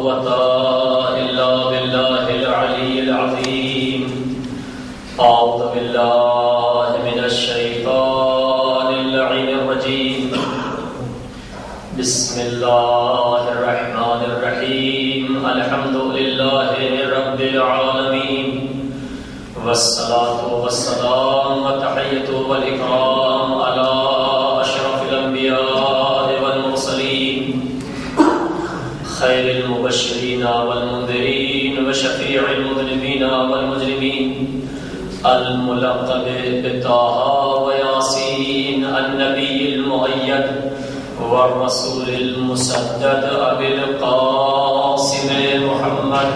قوة إلا بالله العلي العظيم. أعوذ بالله من الشيطان اللعين الرجيم. بسم الله الرحمن الرحيم. الحمد لله رب العالمين، والصلاة والسلام والتحية والإكرام على أشرف الأنبياء والمرسلين، خير المبشرين والمنذرين وشفيع المذنبين والمجرمين، الملقب بطه وياسين، النبي المؤيد والرسول المسدد، أبي القاسم محمد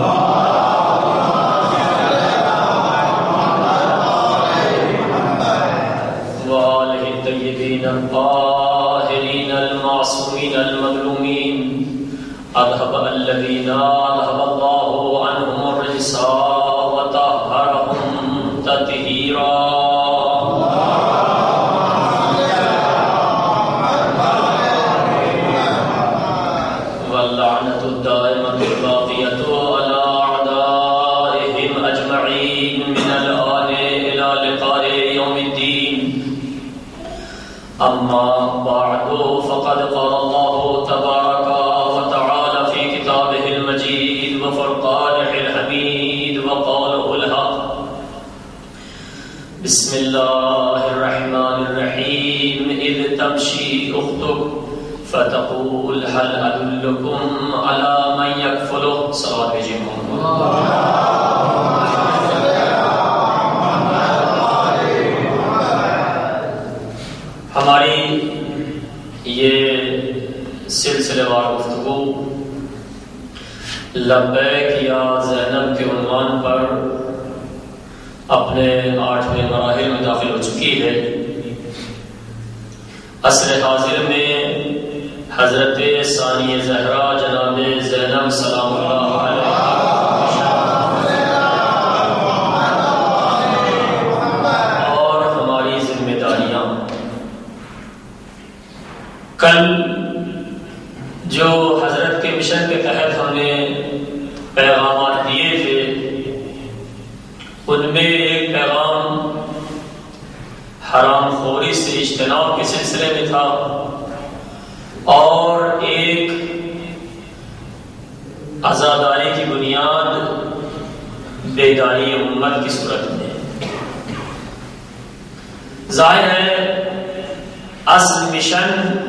وآله الطيبين الطاهرين المعصومين المظلومين، أذهب الذين أذهب الله عنهم الرجس وطهرهم تطهيرا. واللعنة الدائمة الباقية على أعدائهم أجمعين من الآن إلى لقاء يوم الدين. أما بعد، فقد قال الله تبارك وتعالى في كتابه المجيد وفرقانه الحميد وقوله الحق. بسم الله الرحمن الرحيم. إذ تمشي أختك فتقول هل أدلكم على من يكفله. صلوات بجيكم. ہماری یہ سلسلے وار گفتگو لبیک یا زینب کے عنوان پر اپنے 8ویں مراحل میں داخل ہو چکی ہے. عصر حاضر میں حضرت ثانی زہرا جناب زینب سلام اللہ علیہ اور ہماری ذمہ داریاں، کل جو حضرت کے مشن کے تحت ہم نے پیغامات دیے تھے، ان میں ایک پیغام حرام خوری سے اجتناب کے سلسلے میں تھا، اور ایک عزاداری کی بنیاد بیداری امت کی صورت میں. ظاہر ہے اصل مشن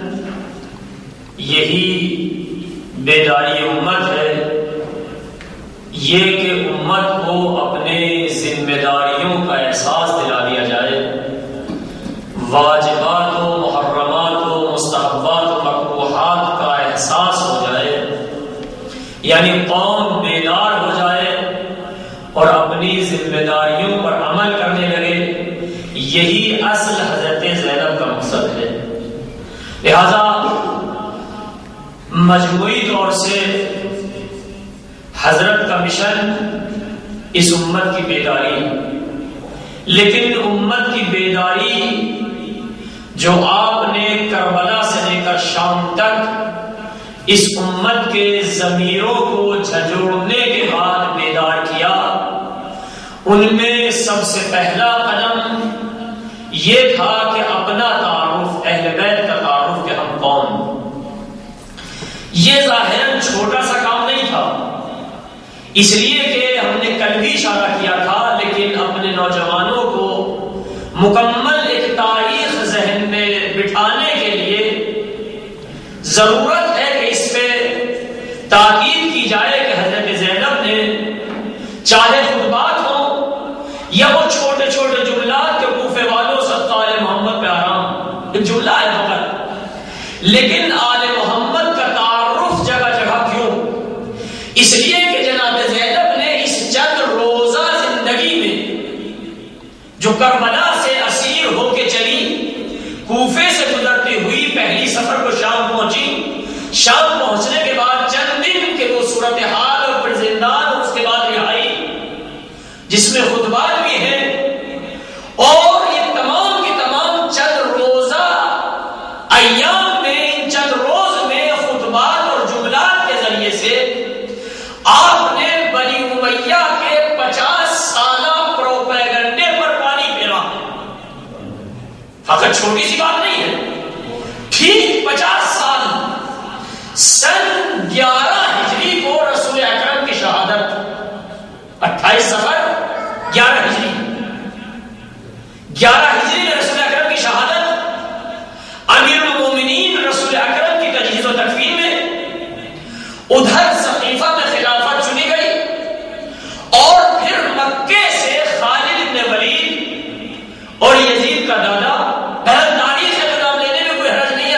یہی بیداری امت ہے، یہ کہ امت کو اپنے ذمہ داریوں کا احساس دلا دیا جائے، واجبات و محرمات و مستحبات و مکروہات کا احساس ہو جائے، یعنی قوم بیدار ہو جائے اور اپنی ذمہ داریوں پر عمل کرنے لگے. یہی اصل حضرت زینب کا مقصد ہے. لہذا مجموعی طور سے حضرت کا مشن اس امت کی بیداری، لیکن امت کی بیداری جو آپ نے کربلا سے لے کر شام تک اس امت کے ضمیروں کو جھنجھوڑنے کے بعد بیدار کیا، ان میں سب سے پہلا قدم یہ تھا کہ اپنا تعارف، اہل بیت کا تعارف کہ ہم کون. یہ ظاہراً چھوٹا سا کام نہیں تھا، اس لیے کہ ہم نے کل بھی اشارہ کیا تھا، لیکن اپنے نوجوانوں کو مکمل ایک تاریخ ذہن میں بٹھانے کے لیے ضرورت ہے کہ اس پہ تاکید کی جائے کہ حضرت زینب نے چاہے خطبات ہوں یا وہ چھوٹے چھوٹے جملات کے کوفے والوں صدقہ آل محمد پہ آرام، ایک جملہ ہے فقط، لیکن آل محمد کا تعارف جگہ جگہ کیوں؟ اس لیے کہ جناب زینب نے اس چند روزہ زندگی میں جو کربلا سے اسیر ہو کے چلی، کوفے سے گزرتی ہوئی پہلی سفر کو شام پہنچی، شام پہنچنے کے بعد چند دن کے وہ صورتحال اور پھر زندان اور اس کے بعد رہائی، جس میں خطبات بھی ہیں، اور یہ تمام کی تمام چند روزہ ایام میں، چند روز میں خطبات اور جملات کے ذریعے سے آپ نے بنی امیہ کے 50 سالہ پروپیگنڈے پر پانی پھیرا. فقط چھوٹی سی بات نہیں ہے، ٹھیک 50 سال. سن 11 ہجری کو رسول اکرم کی شہادت، 28 صفر 11 ہجری، 11 ہجری میں رسول اکرم کی شہادت. امیر المومنین رسول اکرم کی تجہیز و تکفین میں ادھر ثقیفہ میں خلافت چنی گئی، اور پھر مکے سے خالد بن ولید اور یزید کا دادا، تاریخ کا نام لینے میں کوئی حرج نہیں ہے،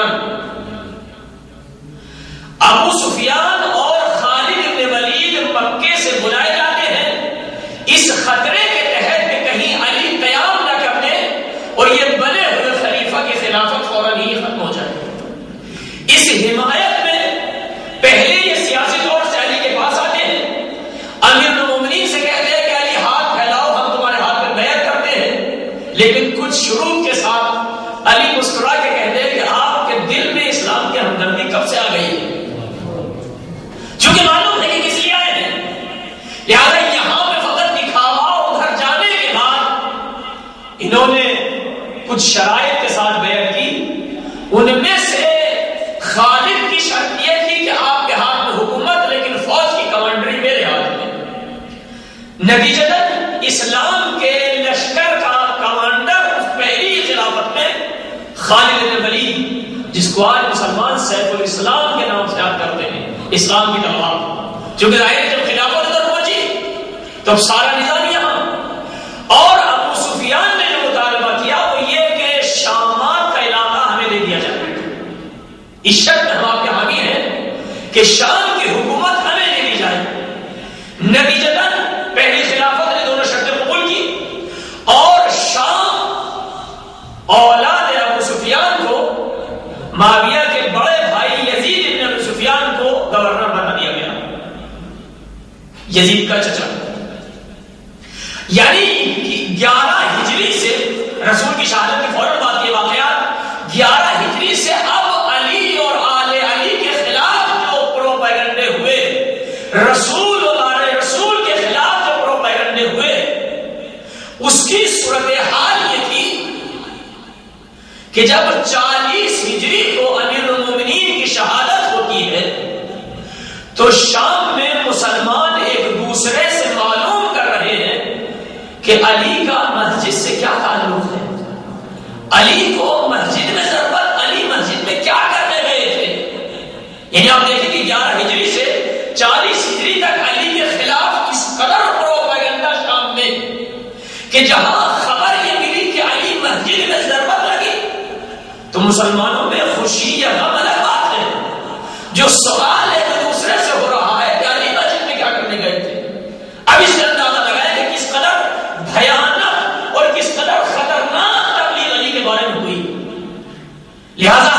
ابو سفیان اور خالد بن ولید مکے سے بلائے جاتے ہیں اس خطرے کے تحت کہ کہیں علی قیام نہ کر دے اور یہ بنے ہوئے خلیفہ کی خلافت فوراً ہی ختم ہو جائے. اس حمایت میں پہلے یہ سیاسی طور سے علی کے پاس آتے ہیں، امیر المومنین سے کہتے ہیں کہ علی ہاتھ پھیلاؤ، ہم تمہارے ہاتھ میں بیعت کرتے ہیں. لیکن کچھ شروع کے ساتھ علی مسکرا کے کہتے ہیں کہ آپ کے دل میں اسلام کی ہمدردی کب سے آ گئی ہے؟ چونکہ معلوم ہے کہ کس لیے آئے ہیں، لہٰذا یہاں پہ فقط دکھاوا، ادھر جانے کے بعد انہوں نے کچھ شرائط کے ساتھ بیعت کی. ان میں سے خالد کی شرط یہ تھی کہ آپ کے ہاتھ میں حکومت، لیکن فوج کی کمانڈری میرے ہاتھ میں. نتیجتاً اسلام کے لشکر کا کمانڈر اس پہلی خلافت میں خالد بن ولید، جس کو آج مسلمان سیف الاسلام کے نام سے یاد کرتے ہیں، اسلام کی تلوار. چونکہ ظاہر جب خلافت ادھر پہنچی تو اب سارا نظام یہاں. اور ابو سفیان نے جو مطالبہ کیا وہ یہ کہ شامات کا علاقہ ہمیں دے دیا جائے. اس شرط میں ہم آپ کے حامی ہیں کہ شام کی حکومت ہمیں دے دی جائے. نتیجتاً پہلی خلافت نے دونوں شرطیں قبول کی، اور شام اولاد ابو سفیان کو معاویہ کے بڑے بھائی یزید ابن ابو سفیان کو گورنر بنا دیا گیا، یزید کا چچا. یعنی 11 ہجری سے رسول کی شہادت کی فوراً بعد یہ واقعات، 11 ہجری سے اب علی اور آل علی کے خلاف جو پروپیگنڈے ہوئے، رسول اور آل رسول کے خلاف جو پروپیگنڈے ہوئے، اس کی صورتحال یہ تھی کہ جب 40 ہجری کو امیر المومنین کی شہادت ہوتی ہے تو شام میں مسلمان ایک دوسرے سے معلوم کر رہے ہیں کہ علی کا مسجد سے کیا تعلق ہے، علی کو مسجد میں ضرورت، علی مسجد میں کیا کرنے گئے تھے. یعنی آپ دیکھیں کہ 11 ہجری سے 40 ہجری تک علی کے خلاف اس قدر پروپیگنڈا شام میں کہ جہاں خبر یہ ملی کہ علی مسجد میں ضرورت لگی تو مسلمانوں میں خوشی یا غم الگ بات ہے. جو سوال ایک دوسرے سے ہو رہا ہے کہ علی مسجد میں کیا کرنے گئے تھے. اب اس سے اندازہ لگائے کہ کس قدر بھیانک اور کس قدر خطرناک تبلیغ علی کے بارے میں ہوئی. لہذا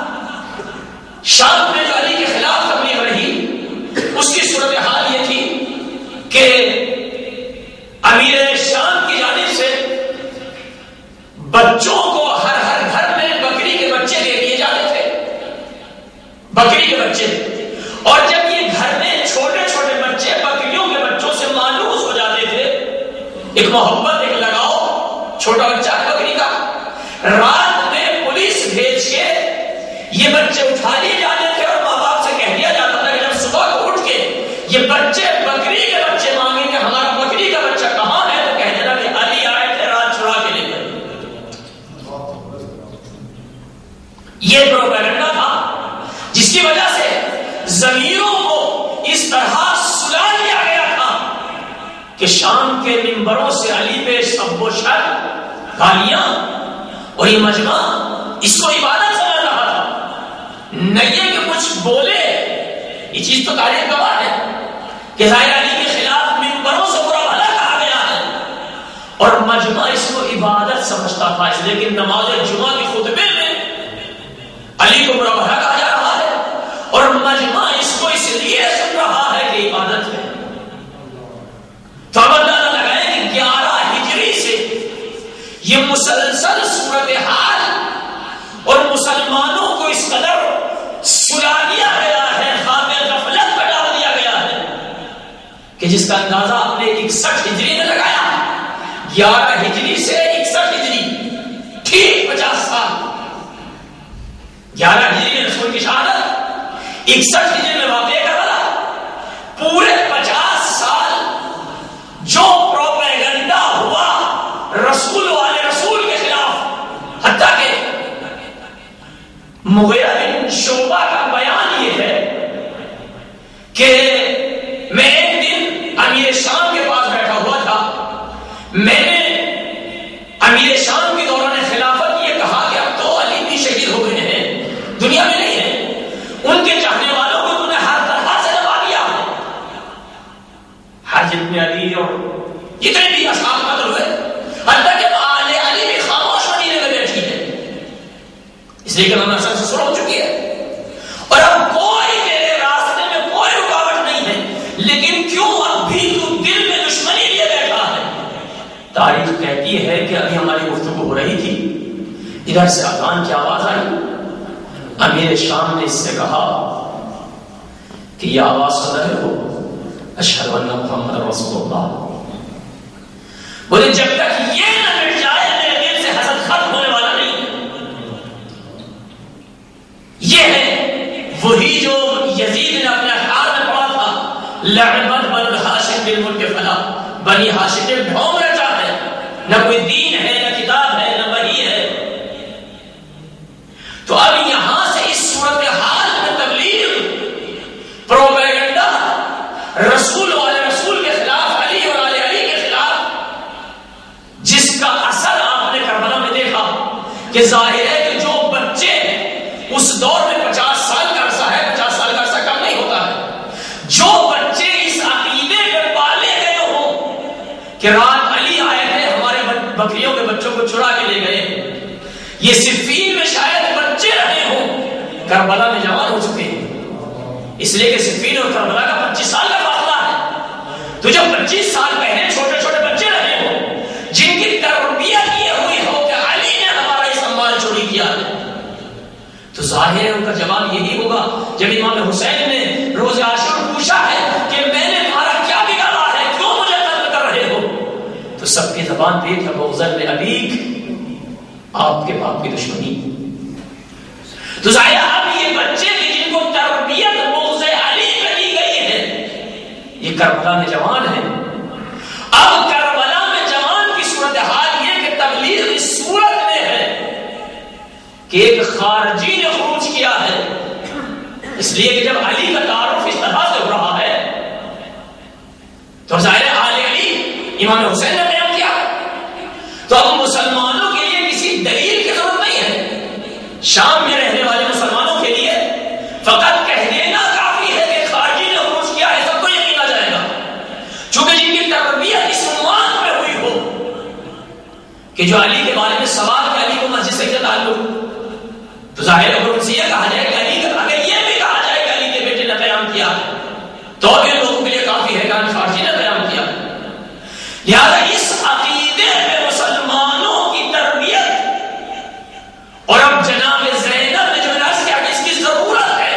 شام میں جو علی کے خلاف تبلیغ رہی، اس کی صورتحال یہ تھی کہ امیر شام کی جانب سے بچوں کو ہر گھر میں بکری کے بچے دے دیے جاتے تھے، بکری کے بچے. اور جب یہ گھر میں چھوٹے چھوٹے بچے بکریوں کے بچوں سے مانوس ہو جاتے تھے، ایک محبت، ایک لگاؤ، چھوٹا بچہ بکری کا، رات میں پولیس بھیج کے یہ بچے اٹھا لیے جاتے تھے اور ماں باپ سے کہہ دیا جاتا تھا کہ جب صبح کو اٹھ کے یہ بچے بکری کے بچے مانگیں گے ہمارا بکری کا بچہ کہاں ہے، تو کہہ دینا کہ علی آئے تھے رات چھڑا کے لے گئے. یہ پروپیگنڈا تھا جس کی وجہ سے ضمیروں کو اس طرح سلا دیا گیا تھا کہ شام کے منبروں سے علی پہ سب و شر، گالیاں، اور یہ مجمع اس کو عبادت سمجھ رہا تھا. نہ یہ کہ کچھ بولے، یہ چیز تو تاریخ گواہ ہے کہ ظاہر علی کے خلاف منبروں سے برا بھلا کہا گیا ہے، اور مجمع اس کو عبادت سمجھتا تھا. اس لیے کہ نماز جمعہ کے خطبے میں علی کو برا بھلا کہا جا رہا ہے، اور مجمع اس کو اس لیے سن رہا ہے کہ عبادت ہے. تو اب اندازہ لگائیں کہ 11 ہجری سے یہ مسلسل صورتحال اور مسلمانوں کو اس قدر سلا دیا گیا ہے، خواب غفلت میں ڈال دیا گیا ہے جس کا اندازہ آپ نے 61 ہجری میں لگایا، 11 ہجری سے 61 ہجری ٹھیک 50 سال، 11 ہجری میں رسول کی شہادت، 61 ہجری میں واقعہ کربلا، پورے 50 سال جو پروپیگنڈا ہوا رسول والے رسول کے خلاف، حتیٰ کہ مغیرہ بن شعبہ کا بیان یہ ہے کہ میں ایک دن امیر شام کے پاس بیٹھا ہوا تھا، میں نے امیر شام کے دوران خلافت یہ کہا کہ اب تو علی بھی شہید ہو گئے ہیں، دنیا میں نہیں ہے، ان کے چاہنے والوں کو انہوں نے ہر طرح سے دبا دیا ہے، ہر جتنے علی اور جتنے بھی اصحاب قتل ہوئے، حتیٰ کہ آل علی بھی خاموش مدینے میں بیٹھی ہے، اس لیے کہ ہم اصل سے سن ہو چکی ہے، اور اب کوئی تیرے راستے میں کوئی رکاوٹ نہیں ہے، لیکن کیوں اب بھی تو دل میں دشمنی لیے بیٹھا ہے؟ تاریخ کہتی ہے کہ ابھی ہماری گفتگو ہو رہی تھی، ادھر سے اذان کی آواز آئی، امیر شام نے اس سے کہا کہ یہ آواز سن رہے ہو؟ اشہد ان محمد رسول اللہ۔ بولے جب تک یہ نہ مٹ جائے میرے دل سے حسد ختم ہونے والا نہیں۔ یہ ہے وہی جو یزید نے اپنے اشعار میں پڑھا تھا، لعبت بن ہاشم بالملک فلا، بنی ہاشم نے ڈھونگ رچا ہے، نہ کوئی دین ہے، نہ کتاب ہے، نہ وحی ہے۔ تو اب یہاں سے اس صورتحال میں تبلیغ، پروپیگنڈا، رسول والے رسول کے خلاف، علی اور آل علی کے خلاف، جس کا اثر آپ نے کربلا میں دیکھا کہ ظاہر ہے کہ جو بچے اس دور میں 50 سال کا عرصہ ہے، 50 سال کا عرصہ کم نہیں ہوتا ہے، جو بچے اس عقیدے پہ پالے گئے ہوں کہ رات علی آئے تھے ہمارے بکریوں کے بچوں کو چرا کے لے گئے، یہ صفین میں شاید بچے رہے ہوں، کربلا میں جوان ہو چکے ہیں، اس لیے کہ صفین اور کربلا کا 25 سال کا فاصلہ ہے، تو جو 25 سال پہلے چھوٹے چھوٹے بچے رہے ہوں، جن کی تربیت یہ ہوئی ہو کہ علی نے ہمارا اس اموال چوری کیا ہے، تو ظاہر ہے ان کا جواب یہی ہوگا۔ جب امام حسین نے روز عاشور پوچھا ہے کہ میں نے تمہارا کیا بگاڑا ہے، کیوں مجھے قتل کر رہے ہو، تو سب کی زبان پہ تھا بغض ابیک، آپ کے باپ کی دشمنی۔ تو ظاہر اب یہ بچے بھی جن کو تربیت بغض علی پہ دی گئی ہے، یہ کربلا میں جوان ہے۔ اب کربلا میں جوان کی صورتحال یہ کہ تبلیغ اس صورت میں ہے کہ ایک خارجی نے خروج کیا ہے، اس لیے کہ جب علی کا تعارف اس طرح سے ہو رہا ہے تو ظاہر آل علی امام حسین نے قیام کیا، تو اب مسلمانوں کے لیے کسی دلیل کی ضرورت نہیں ہے، شام میں رہنے والے مسلمانوں کے لیے فقط کہہ دینا کافی ہے کہ خارجی نے خروج کیا ہے، سب کو یقین آ جائے گا، چونکہ جن کی تربیت اس عنوان پہ ہوئی ہو کہ جو علی کے بارے میں سوال کہ علی کو مسجد سے کیا تعلق، تو ظاہر اگر ان سے یہ کہا جائے کہ علی کا، اگر یہ بھی کہا جائے کہ علی کے بیٹے نے قیام کیا تو بھی لوگوں کے لیے کافی ہے کہ خارجی نے قیام کیا۔ لہذا اس عقیدے پہ مسلمانوں کی تربیت، اور اب جناب زینب نے جو عرض کیا کہ اس کی ضرورت ہے،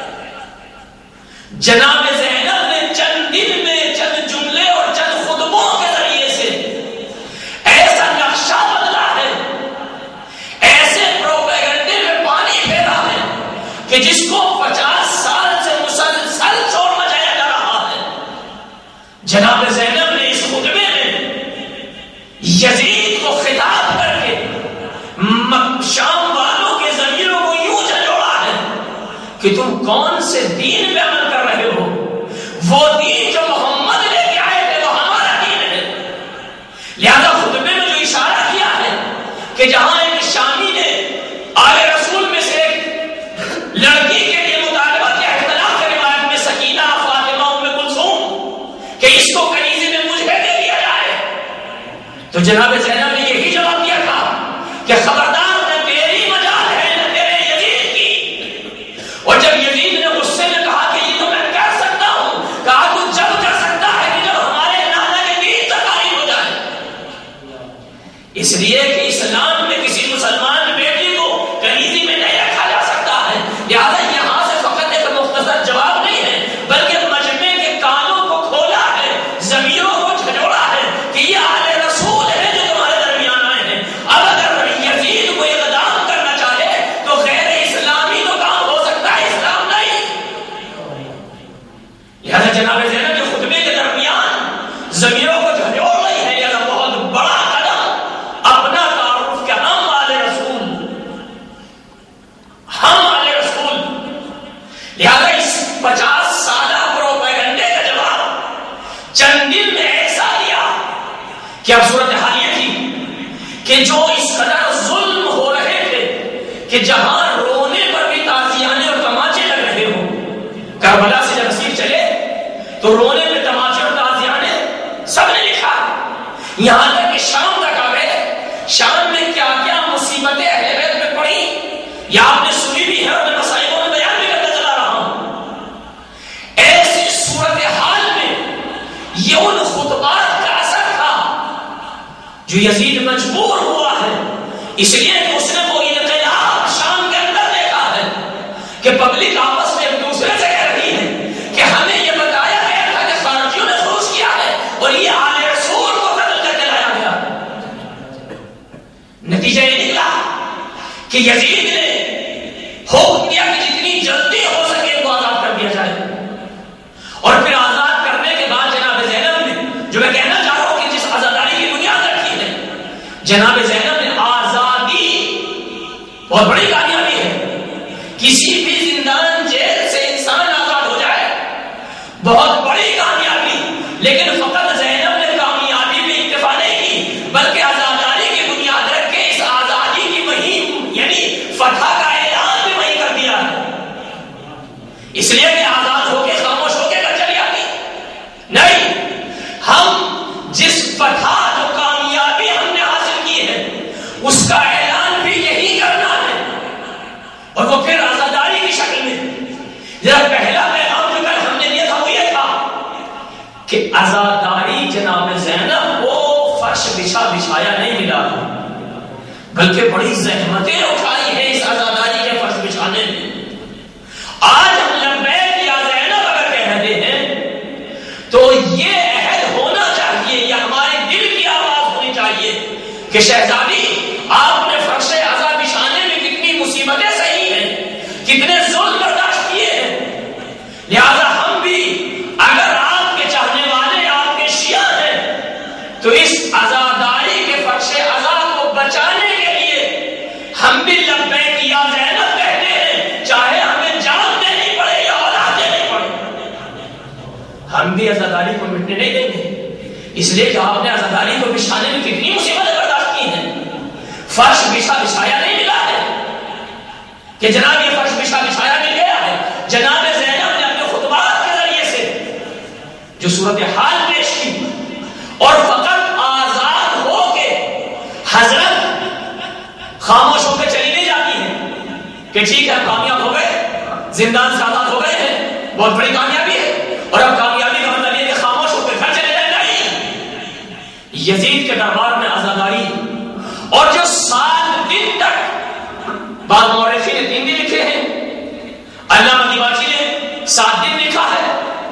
جناب زینب نے چند دن میں چند جملے اور چند خطبوں کے ذریعے سے ایسا نقشہ بدلا ہے، ایسے پروپیگنڈے میں پانی پھیرا ہے کہ جس کو 50 سال سے مسلسل شور مچایا جا رہا ہے۔ جناب زینب نے اس خطبے میں یزید کو خطاب کر کے شام والوں کے ضمیروں کو یوں جھنجھوڑا ہے کہ تم کون سے دین پہ عمل کر رہے ہو، وہ دین جو محمد لے کے آئے تھے وہ ہمارا دین ہے۔ لہذا خطبے میں جو اشارہ کیا ہے کہ جہاں ایک شامی نے آل رسول میں سے ایک لڑکی کے لیے مطالبہ کیا اختلاف کے روایت میں سکینہ، فاطمہ، ام کلثوم کہ اس کو کنیزے میں مجھے دے دیا جائے، تو جناب زینب نے یہی جواب دیا تھا کہ خبردار نہ تیری مجال ہے نہ تیرے یزید کی، اور جب یزید نے غصے میں کہا کہ یہ تو میں کر سکتا ہوں، کہا تو جب کر سکتا ہے کہ جب ہمارے نانا کے دین تقاریب ہو جائے، اس لیے کہ اسلام میں کسی مسلمان بیٹی کو کنیزی میں نہیں رکھا جا سکتا ہے۔ لہذا یہاں سے فقط ایک مختصر جواب نہیں ہے بلکہ مجمع کے کانوں کو کھولا ہے لہذا جناب زینب کے خطبے کے درمیان زمینوں کو جھنجھوڑ رہی ہے، یہ بہت بڑا قدم، اپنا تعارف کہ ہم آل رسول، ہم آل رسول. لہذا اس 50 سالہ پروپیگنڈے کا جواب چند دن میں ایسا دیا کہ اب صورتحال یہ تھی کہ جو اس قدر ظلم ہو رہے تھے کہ جہاں رونے پر بھی تازیانے اور تماچے لگ رہے ہوں، کربلا سے جب اسیر چلے تو رونے پہ تماچے اور تازیانے سب نے لکھا، یہاں تک کہ شام تک آ گئے. شام میں کیا کیا مصیبتیں اہل بیت پہ پڑی یا آپ نے سنی بھی ہے اور میں مسائلوں میں بیان بھی کرتا چلا رہا ہوں. ایسی صورتحال میں یہ ان خطبات کا اثر تھا جو یزید مجبور ہوا ہے، اس لیے کہ اس نے وہ انقلاب شام کے اندر دیکھا ہے کہ پبلک آپس میں ایک دوسرے سے کہہ رہی ہے کہ ہمیں یہ بتایا گیا تھا کہ خارجیوں نے خروج کیا ہے اور یہ آل رسول کو قتل کر کے لایا گیا. نتیجہ یہ نکلا کہ یزید نے حکم دیا کہ جتنی جلدی ہو سکے ان کو آزاد کر دیا جائے. اور پھر آزاد کرنے کے بعد جناب زینب نے، جو میں کہنا چاہ رہا ہوں کہ جس آزاداری کی بنیاد رکھی ہے، جناب زینب نے آزادی بہت بڑی کامیابی ہے. کسی بھی زندان جیل سے انسان آزاد ہو جائے بہت بڑی کامیابی، لیکن فقط زینب نے کامیابی میں اکتفا نہیں کی بلکہ آزاداری کی بنیاد رکھ کے اس آزادی کی مہم یعنی فتح کا اعلان بھی وہی کر دیا ہے. اس لیے کہ آزاد ہو کے خاموش ہو کے گھر چلی آتی نہیں، ہم جس فتح جو کامیابی ہم نے حاصل کی ہے اس کا اعلان بھی یہی کرنا ہے، اور وہ پھر آزاداری کی شکل میں. ذرا پہلا پیغام جو کل ہم نے دیا تھا وہ یہ تھا کہ آزاداری جناب زینب کو فرش بچھایا نہیں ملا بلکہ بڑی زحمتیں اٹھائی ہیں اس آزاداری کے فرش بچھانے میں. آج ہم لبیک یا زینب اگر کہتے ہیں تو یہ عہد ہونا چاہیے، یہ ہمارے دل کی آواز ہونی چاہیے کہ شہزادی آپ نے فرش آزاد بچھانے میں کتنی مصیبتیں سہی ہیں، کتنے ظلم برداشت کیے ہیں. لہذا ہم بھی اگر آپ کے چاہنے والے آپ کے شیعہ ہیں تو اس آزاداری کے فرش آزاد کو بچانے کے لیے ہم بھی لبیک یا زینب کہتے ہیں، چاہے ہمیں جان دینی پڑے یا اولاد دینی پڑے، ہم بھی آزاداری کو مٹنے نہیں دیں گے. اس لیے کہ آپ نے آزاداری کو بچھانے میں کتنی مصیبتیں برداشت کی ہیں. فرش بچھایا نہیں ملا ہے کہ جناب یہ فرش بچھایا مل گیا ہے. جناب زینب نے اپنے خطبات کے ذریعے سے جو صورتحال پیش کی اور فقط آزاد ہو کے حضرت خاموش ہو کے چلی نہیں جاتی ہے کہ ٹھیک ہے کامیاب ہو گئے، زندان سے آزاد ہو گئے ہیں، بہت بڑی کامیابی ہے اور اب کامیابی کا مطلب یہ کہ خاموش ہو کے گھر چلے جائیں. نہیں، یزید کے دربار میں آزاداری اور جو 7 دن تک، بعض مورخین نے 3 دن لکھے ہیں، علامہ دیباچی نے 7 دن لکھا ہے.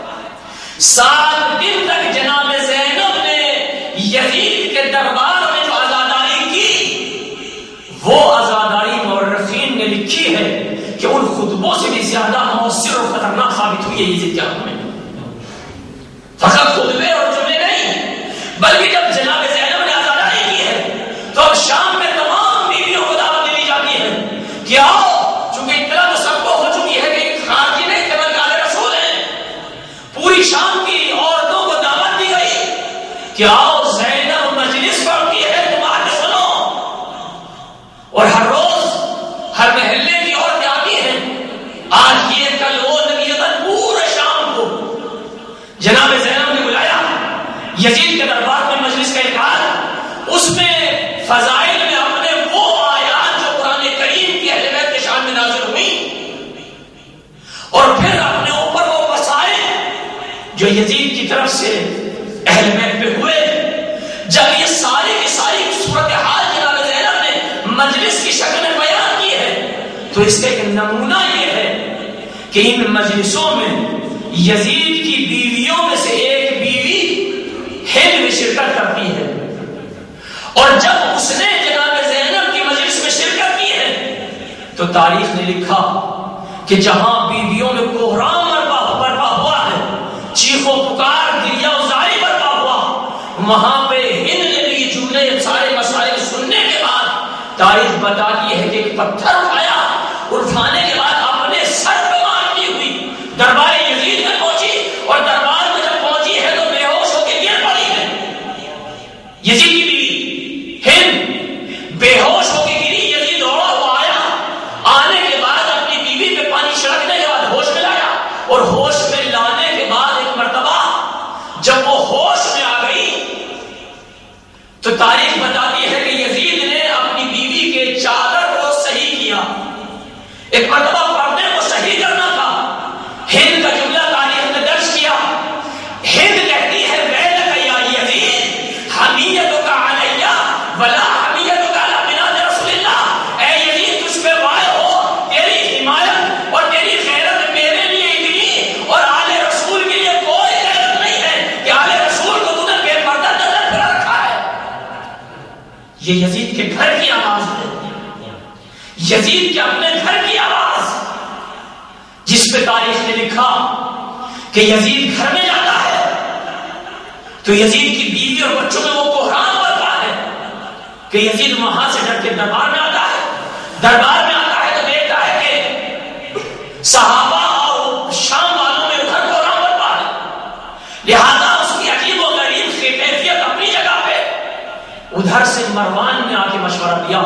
7 دن تک جناب زینب نے یزید کے دربار میں جو آزاداری کی وہ آزاداری مورخین نے لکھی ہے کہ ان خطبوں سے بھی زیادہ مؤثر اور خطرناک ثابت ہوئی ہے یزید کے حق میں. فقط خطبے اور جملے نہیں بلکہ جب جناب زینب نے آزاداری کی ہے تو اب شام میں تمام بیویوں کو دعوت دی جاتی ہے کہ آؤ، چونکہ اطلاع تو سب کو ہو چکی ہے کہ خارجی نہیں بلکہ آل رسول ہیں. پوری شام کی عورتوں کو دعوت دی گئی کہ آؤ زینب مجلس پڑھتی ہے، تم آ کے سنو. اور ہر روز ہر محلے کی عورتیں آتی ہیں. آج یہ کل وہ نتیجتاً پورے شام کو جناب زینب نے بلایا یزید کے دربار میں مجلس کا انعقاد. اس میں فضائل میں اپنے وہ آیات جو قرآن کریم کی اہل بیت کے شان میں نازل ہوئی اور پھر اپنے اوپر وہ مسائل جو یزید کی طرف سے اہل بیت پہ ہوئے. جب یہ ساری کی ساری صورتحال جناب زینب نے مجلس کی شکل میں بیان کی ہے تو اس کا ایک نمونہ یہ ہے کہ ان مجلسوں میں یزید کی بیویوں میں سے ایک بیوی ہند میں شرکت کرتی ہے. اور جب اس نے جناب زینب کی مجلس میں شرکت کی ہے تو تاریخ نے لکھا کہ جہاں بیویوں میں کوہرام برپا ہوا ہے، وہاں پہ ہند نے بھی جملے سارے مسائل سننے کے بعد تاریخ بتاتی ہے کہ ایک پتھر اٹھایا، اٹھانے کے بعد اپنے سر پہ مارتی ہوئی دربار یزید میں پہنچی، اور دربار میں جب پہنچی ہے تو بے ہوش ہو کے گر پڑی ہے۔ یزید کی بیوی ہند بے ہوش ہو کے گری، یزید دوڑا ہوا آیا، آنے کے بعد اپنی بیوی پہ پانی چھڑکنے کے بعد ہوش میں لایا، اور ہوش میں لانے کے بعد ایک مرتبہ جب وہ ہوش میں آ گئی تو تاریخ بتاتی ہے کہ یزید نے اپنی بیوی کے چادر کو صحیح کیا۔ ایک مرتبہ پردے کو صحیح کرنا تھا، ہند کا جملہ تاریخ نے درج کیا۔ ہند کہتی ہے ویلک یا یزید حمیتک علیہ ولا حمیتک علی بلاد رسول اللہ، اے یزید تجھ پہ وائے ہو، تیری حمایت اور تیری غیرت میرے لیے اتنی اور آل رسول کے لیے کوئی غیرت نہیں ہے کہ آل رسول کو تو نے بے پردہ نظر پھر رکھا ہے۔ یہ یزید کے گھر کی آواز ہے، یزید کے اپنے گھر کی آواز، جس پہ تاریخ نے لکھا کہ یزید گھر میں جاتا ہے تو یزید کی بیوی اور بچوں میں وہ کوہرام برپا ہے کہ یزید وہاں سے ڈر کے دربار میں آتا ہے۔ دربار میں آتا ہے تو دیکھتا ہے کہ صحابہ اور شام والوں میں ادھر کوہرام برپا ہے، لہذا اس کی عجیب و غریب کیفیت اپنی جگہ پہ۔ ادھر سے مروان نے آ کے مشورہ دیا،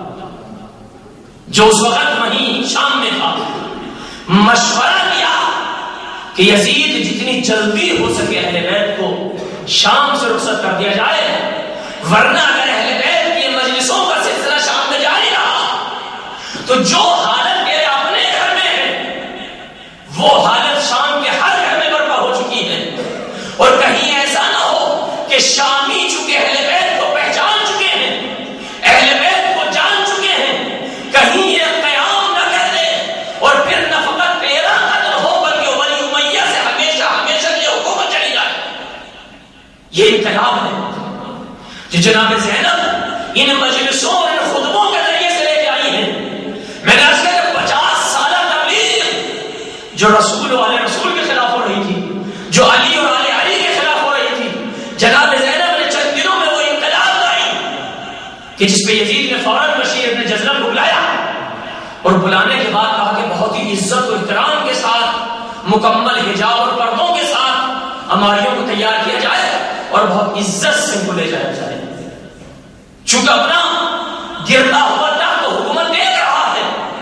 جو اس وقت وہیں شام میں تھا، مشورہ دیا کہ یزید جتنی جلدی ہو سکے اہل بیت کو شام سے رخصت کر دیا جائے، ورنہ اگر اہل بیت کی مجلسوں کا سلسلہ شام میں جاری رہا تو جو حالت میرے اپنے گھر میں ہے وہ حالت شام کے ہر گھر میں برپا ہو چکی ہے، اور کہیں ایسا نہ ہو کہ شامی چونکہ اہل بیت کو پہچان چکے ہیں، اہل بیت کو جان چکے ہیں، کہیں یہ قیام نہ کر دے اور پھر نہ فقط تیرا قتل ہو بلکہ ولی امیہ سے ہمیشہ ہمیشہ یہ حکومت چلی جائے۔ یہ انقلاب ہے جو جناب زینب ان مجلسوں اور ان خطبوں کے ذریعے سے لے کے آئی ہیں۔ میں نے عرض کیا کہ 50 سالہ تبلیغ جو رسول والے رسول کے خلاف ہو رہی تھی، جو علی اور آل علی کے خلاف ہو رہی تھی، جناب زینب نے چند دنوں میں وہ انقلاب لائی کہ جس پہ یزید نے فوراً بشیر ابن جزلم کو بلایا، اور بلانے کے بعد کہا کہ بہت ہی عزت و احترام کے ساتھ مکمل حجاب اور پردوں کے ساتھ ہماریوں کو تیار کیا جائے اور بہت عزت سے ان کو لے جایا جائے، چونکہ اپنا گرتا ہوا تخت تو حکومت دیکھ رہا ہے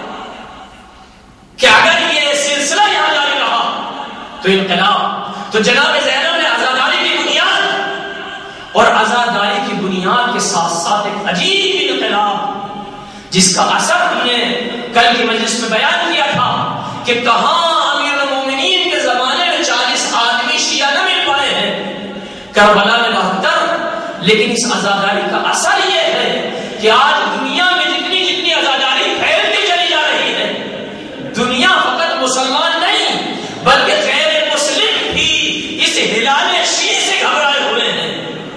کہ اگر یہ سلسلہ یہاں جاری رہا تو انقلاب۔ تو جناب زینب نے عزاداری کی بنیاد اور عزاداری کی بنیاد کے ساتھ ساتھ ایک عجیب انقلاب جس کا اثر ہم نے کل کی مجلس میں بیان کیا تھا کہ کہاں امیر المومنین کے زمانے میں 40 آدمی شیعہ نہ مل پائے ہیں، کربلا میں 72، لیکن اس عزاداری کا اثر یہ ہے کہ آج دنیا میں جتنی عزاداری پھیلتی چلی جا رہی ہے، دنیا فقط مسلمان نہیں بلکہ غیر مسلم بھی اس ہلال شیعہ سے گھبرائے ہوئے ہیں۔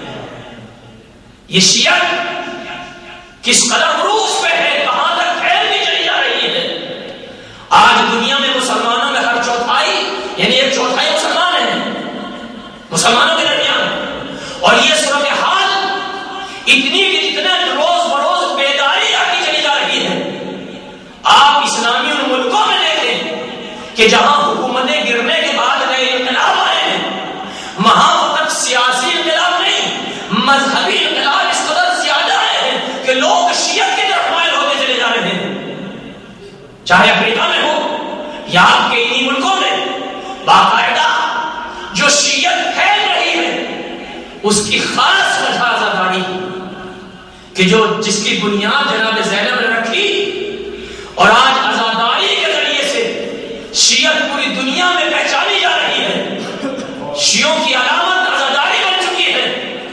یہ شیعہ کس قدر عروج پہ ہے، کہاں تک پھیلتی چلی جا رہی ہے۔ آج دنیا میں مسلمانوں میں ہر چوتھائی یعنی 1/4 مسلمان ہیں مسلمانوں کے درمیان، اور یہ صورتحال اتنی کہ جتنا روز بروز بیداری آتی چلی جا رہی ہے۔ آپ اسلامی ان ملکوں میں دیکھیں کہ جہاں حکومتیں گرنے کے بعد نئے انقلاب آئے ہیں، وہاں فقط سیاسی انقلاب نہیں، مذہبی انقلاب اس قدر زیادہ آئے ہیں کہ لوگ شیعت کی طرف مائل ہوتے چلے جا رہے ہیں، چاہے افریقہ میں ہو یا آپ کے انہی ملکوں میں۔ باقاعدہ جو شیعت پھیل رہی ہے اس کی خاص وجہ عزاداری کہ جس کی بنیاد جناب زینب نے رکھی، اور آج عزاداری کے ذریعے سے شیعت پوری دنیا میں پہچانی جا رہی ہے۔ شیعوں کی علامت عزاداری بن چکی ہے۔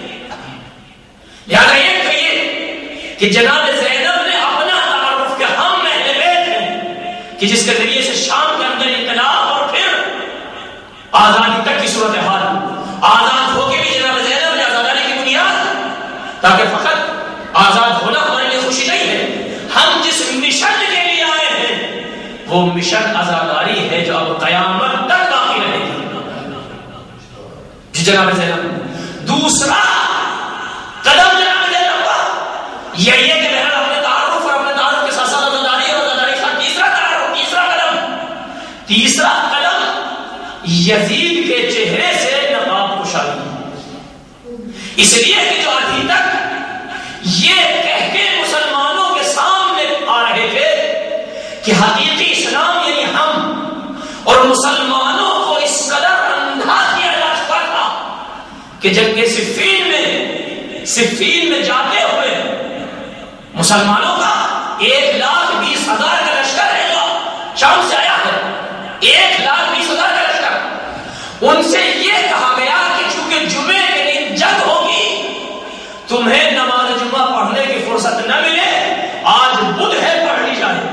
یاد یہ کہیے کہ جناب زینب نے اپنا تعارف کہ ہم اہل بیت ہیں کہ جس کے ذریعے سے شام کے اندر انقلاب اور پھر آزادی تک کی صورتحال، آزاد ہو کے بھی جناب زینب نے عزاداری کی بنیاد، تاکہ فقط آزاد ہونا ہمارے لیے خوشی نہیں ہے، ہم جس مشن کے لیے آئے ہیں وہ مشن عزاداری ہے جو اب قیامت تک باقی رہے گی۔ جناب زینب دوسرا یزید کے چہرے سے نقاب کشائی، اس لیے کہ جو ابھی تک یہ کہہ کے مسلمانوں کے سامنے آ رہے تھے کہ حقیقی اسلام یعنی ہم، اور مسلمانوں کو اس قدر اندھا کیا جا چکا تھا کہ جنگ صفین میں جاتے ہوئے مسلمانوں کا 1,20,000 کا لشکر ہے جو شام سے آیا ہے، 1,20,000 کا لشکر، ان سے یہ کہا گیا کہ چونکہ جمعے کے دن جنگ ہوگی تمہیں نماز جمعہ پڑھنے کی فرصت نہ ملے، آج بدھ ہے پڑھ لی جائے۔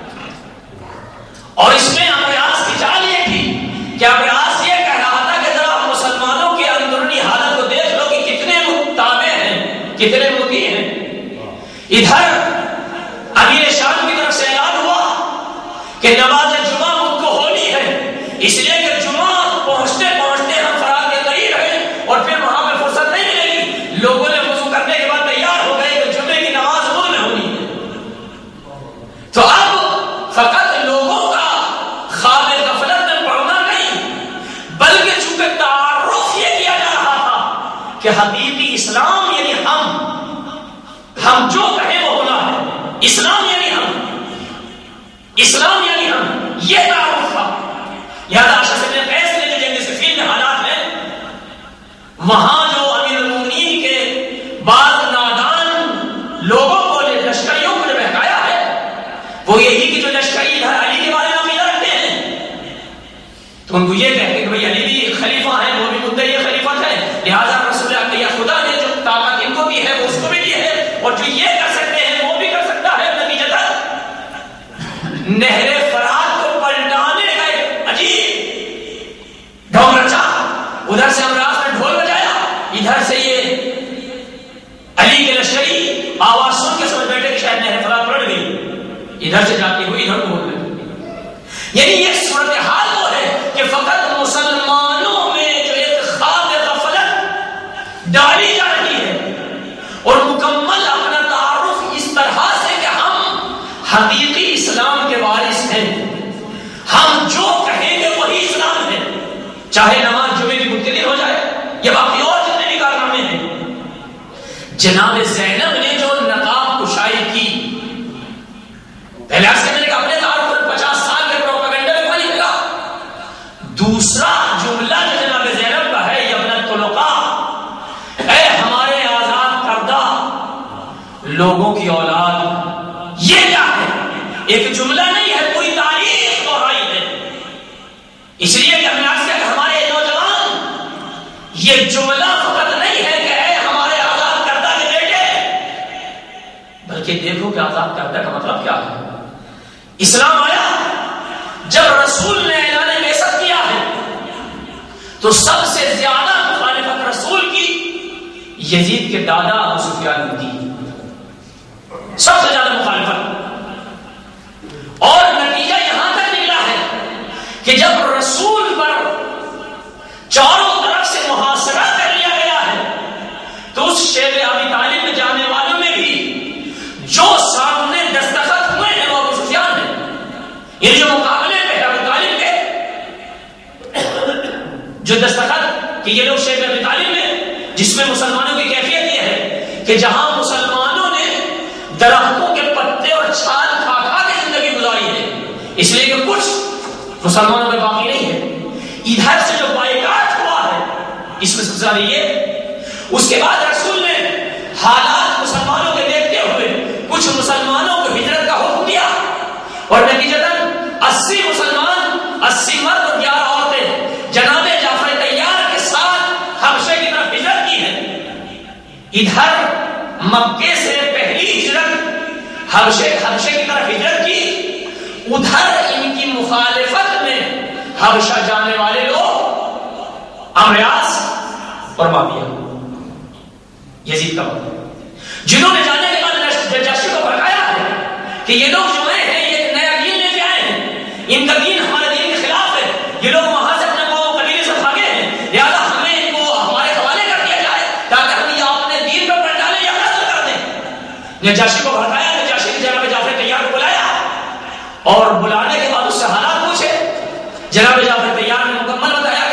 اور اس میں امریاس کی چال یہ تھی کہ امریاس یہ کہہ رہا تھا کہ ذرا مسلمانوں کی اندرونی حالت کو دیکھ لو کہ کتنے متابع ہیں، کتنے مطیع ہیں۔ ادھر امیر شام کی طرف سے اعلان ہوا کہ نماز جمعہ مجھ کو ہونی ہے، اس لیے کہ جمعہ پہنچتے پہنچتے ہم فرات کے قریب ہیں اور پھر وہاں پہ فرصت نہیں ملے گی۔ لوگوں نے وضو کرنے کے بعد تیار ہو گئے کہ جمعے کی نماز خود میں ہونی ہے۔ تو اب فقط لوگوں کا خواب غفلت میں پڑھنا نہیں، بلکہ چونکہ تعارف یہ کیا جا رہا تھا کہ حقیقی اسلام یعنی ہم جو کہیں وہ ہونا ہے، اسلام یعنی اسلام یعنی ہم، یہ تعارف تھا۔ یاد آشا سے قیس نے جو جنگ صفین میں حالات ہیں، وہاں جو امیر المومنین کے بعض نادان لوگوں کو لشکریوں کو بہکایا ہے وہ یہی کہ جو لشکری ادھر علی کے بارے میں عقیدہ رکھتے ہیں تو ان کو یہ کہتے کہ بھئی علی بھی ایک خلیفہ ہے، وہ بھی مدعی خلیفہ ہے، لہذا رسول اللہ یا خدا نے جو طاقت ان کو دی ہے وہ اس کو بھی دی ہے، اور جو یہ کر سکتے ہیں وہ بھی کر سکتا ہے۔ نتیجتاً نہر فرات کو پلٹانے کا ایک عجیب ڈھونگ رچا، ادھر سے امراض نے ڈھول بجایا، ادھر سے یہ علی کے لشکری آواز سن کے سمجھ بیٹھے کہ شاید نہر فرات پلٹ گئی، ادھر سے جاتی ہوئی ادھر کو بول گئی۔ یعنی یہ صورتحال وہ ہے کہ فقط مسلمانوں میں جو ایک خواب غفلت ڈالی جا رہی ہے، اور مکمل اپنا تعارف اس طرح سے کہ ہم حقیقی اسلام کے وارث ہیں، ہم جو کہیں گے وہی اسلام ہے، چاہے نماز جمعے کی مبتدی ہو جائے یا باقی اور جتنے بھی کارنامے ہیں۔ جناب زینب نے جو نقاب کشائی کی، پہلے سے میں نے کہا اپنے تعارف پر 50 سال کے پروپیگنڈا میں پانی ملا۔ دوسرا جملہ جو جناب زینب کا ہے، یا ابن طلقاء، اے ہمارے آزاد کردہ لوگوں کی اولاد، یہ کیا ہے؟ ایک جملہ نہیں ہے، پوری تاریخ دہرائی ہے۔ اس لیے کہ ہمارے نوجوان، یہ جملہ فقط نہیں ہے کہ اے ہمارے آزاد کردہ کے بیٹے، بلکہ دیکھو کہ آزاد کردہ کا مطلب کیا ہے۔ اسلام آیا جب رسول نے اعلان بعثت کیا ہے تو سب سے زیادہ مخالفت رسول کی یزید کے دادا ابو سفیان نے کی، سب سے زیادہ مخالفت، اور نتیجہ یہاں تک نکلا ہے کہ جب رسول پر چاروں طرف سے محاصرہ کر لیا گیا ہے تو اس شیب ابی طالب میں جانے والوں میں بھی جو سامنے دستخط ہوئے ہیں وہ ابو سفیان ہیں۔ یہ جو مقابلے پہ ابو طالب کے جو دستخط کہ یہ لوگ شیب ابی طالب میں، جس میں مسلمانوں کی کیفیت یہ ہے کہ جہاں مسلمانوں نے درختوں کے پتے اور چھال کھا کھا کے زندگی گزاری ہے، اس لیے کہ کچھ مسلمانوں میں باقی نہیں ہے، ادھر سے جو بائیکاٹ ہوا ہے اس میں سب سے زیادہ یہ، اس کے بعد رسول نے حالات مسلمانوں کے دیکھتے ہوئے کچھ مسلمانوں کو ہجرت کا حکم دیا، اور نتیجتاً 80 مسلمان، 80 مرد اور 11 عورتیں جناب جعفر طیار کے ساتھ حبشے کی طرف ہجرت کی ہے۔ ادھر مکے سے پہلی ہجرت حبشے کی طرف ہجرت کی، ادھر ان کی مخالفت میں حبشہ جانے والے لوگ امریاس اور معاویہ، یزید کا وقت، جنہوں نے جانے کے بعد نجاشی کو بھڑکایا ہے کہ یہ لوگ جو ہیں یہ ایک نیا دین لے کے آئے ہیں، ان کا دین ہمارے دین کے خلاف ہے، یہ لوگ وہاں سے اپنے قوم قبیلے سے بھاگے ہیں، لہذا ہمیں ان کو ہمارے حوالے کر دیا جائے تاکہ ہم یہ اپنے دین پر پلٹ ڈالیں یا قتل کر دیں۔ نجاشی کو بھڑکایا، نجاشی نے جناب جعفر طیار کو بلایا، اور بلانے کے بعد اس سے حالات پوچھے، جناب جعفر طیار نے مکمل بتایا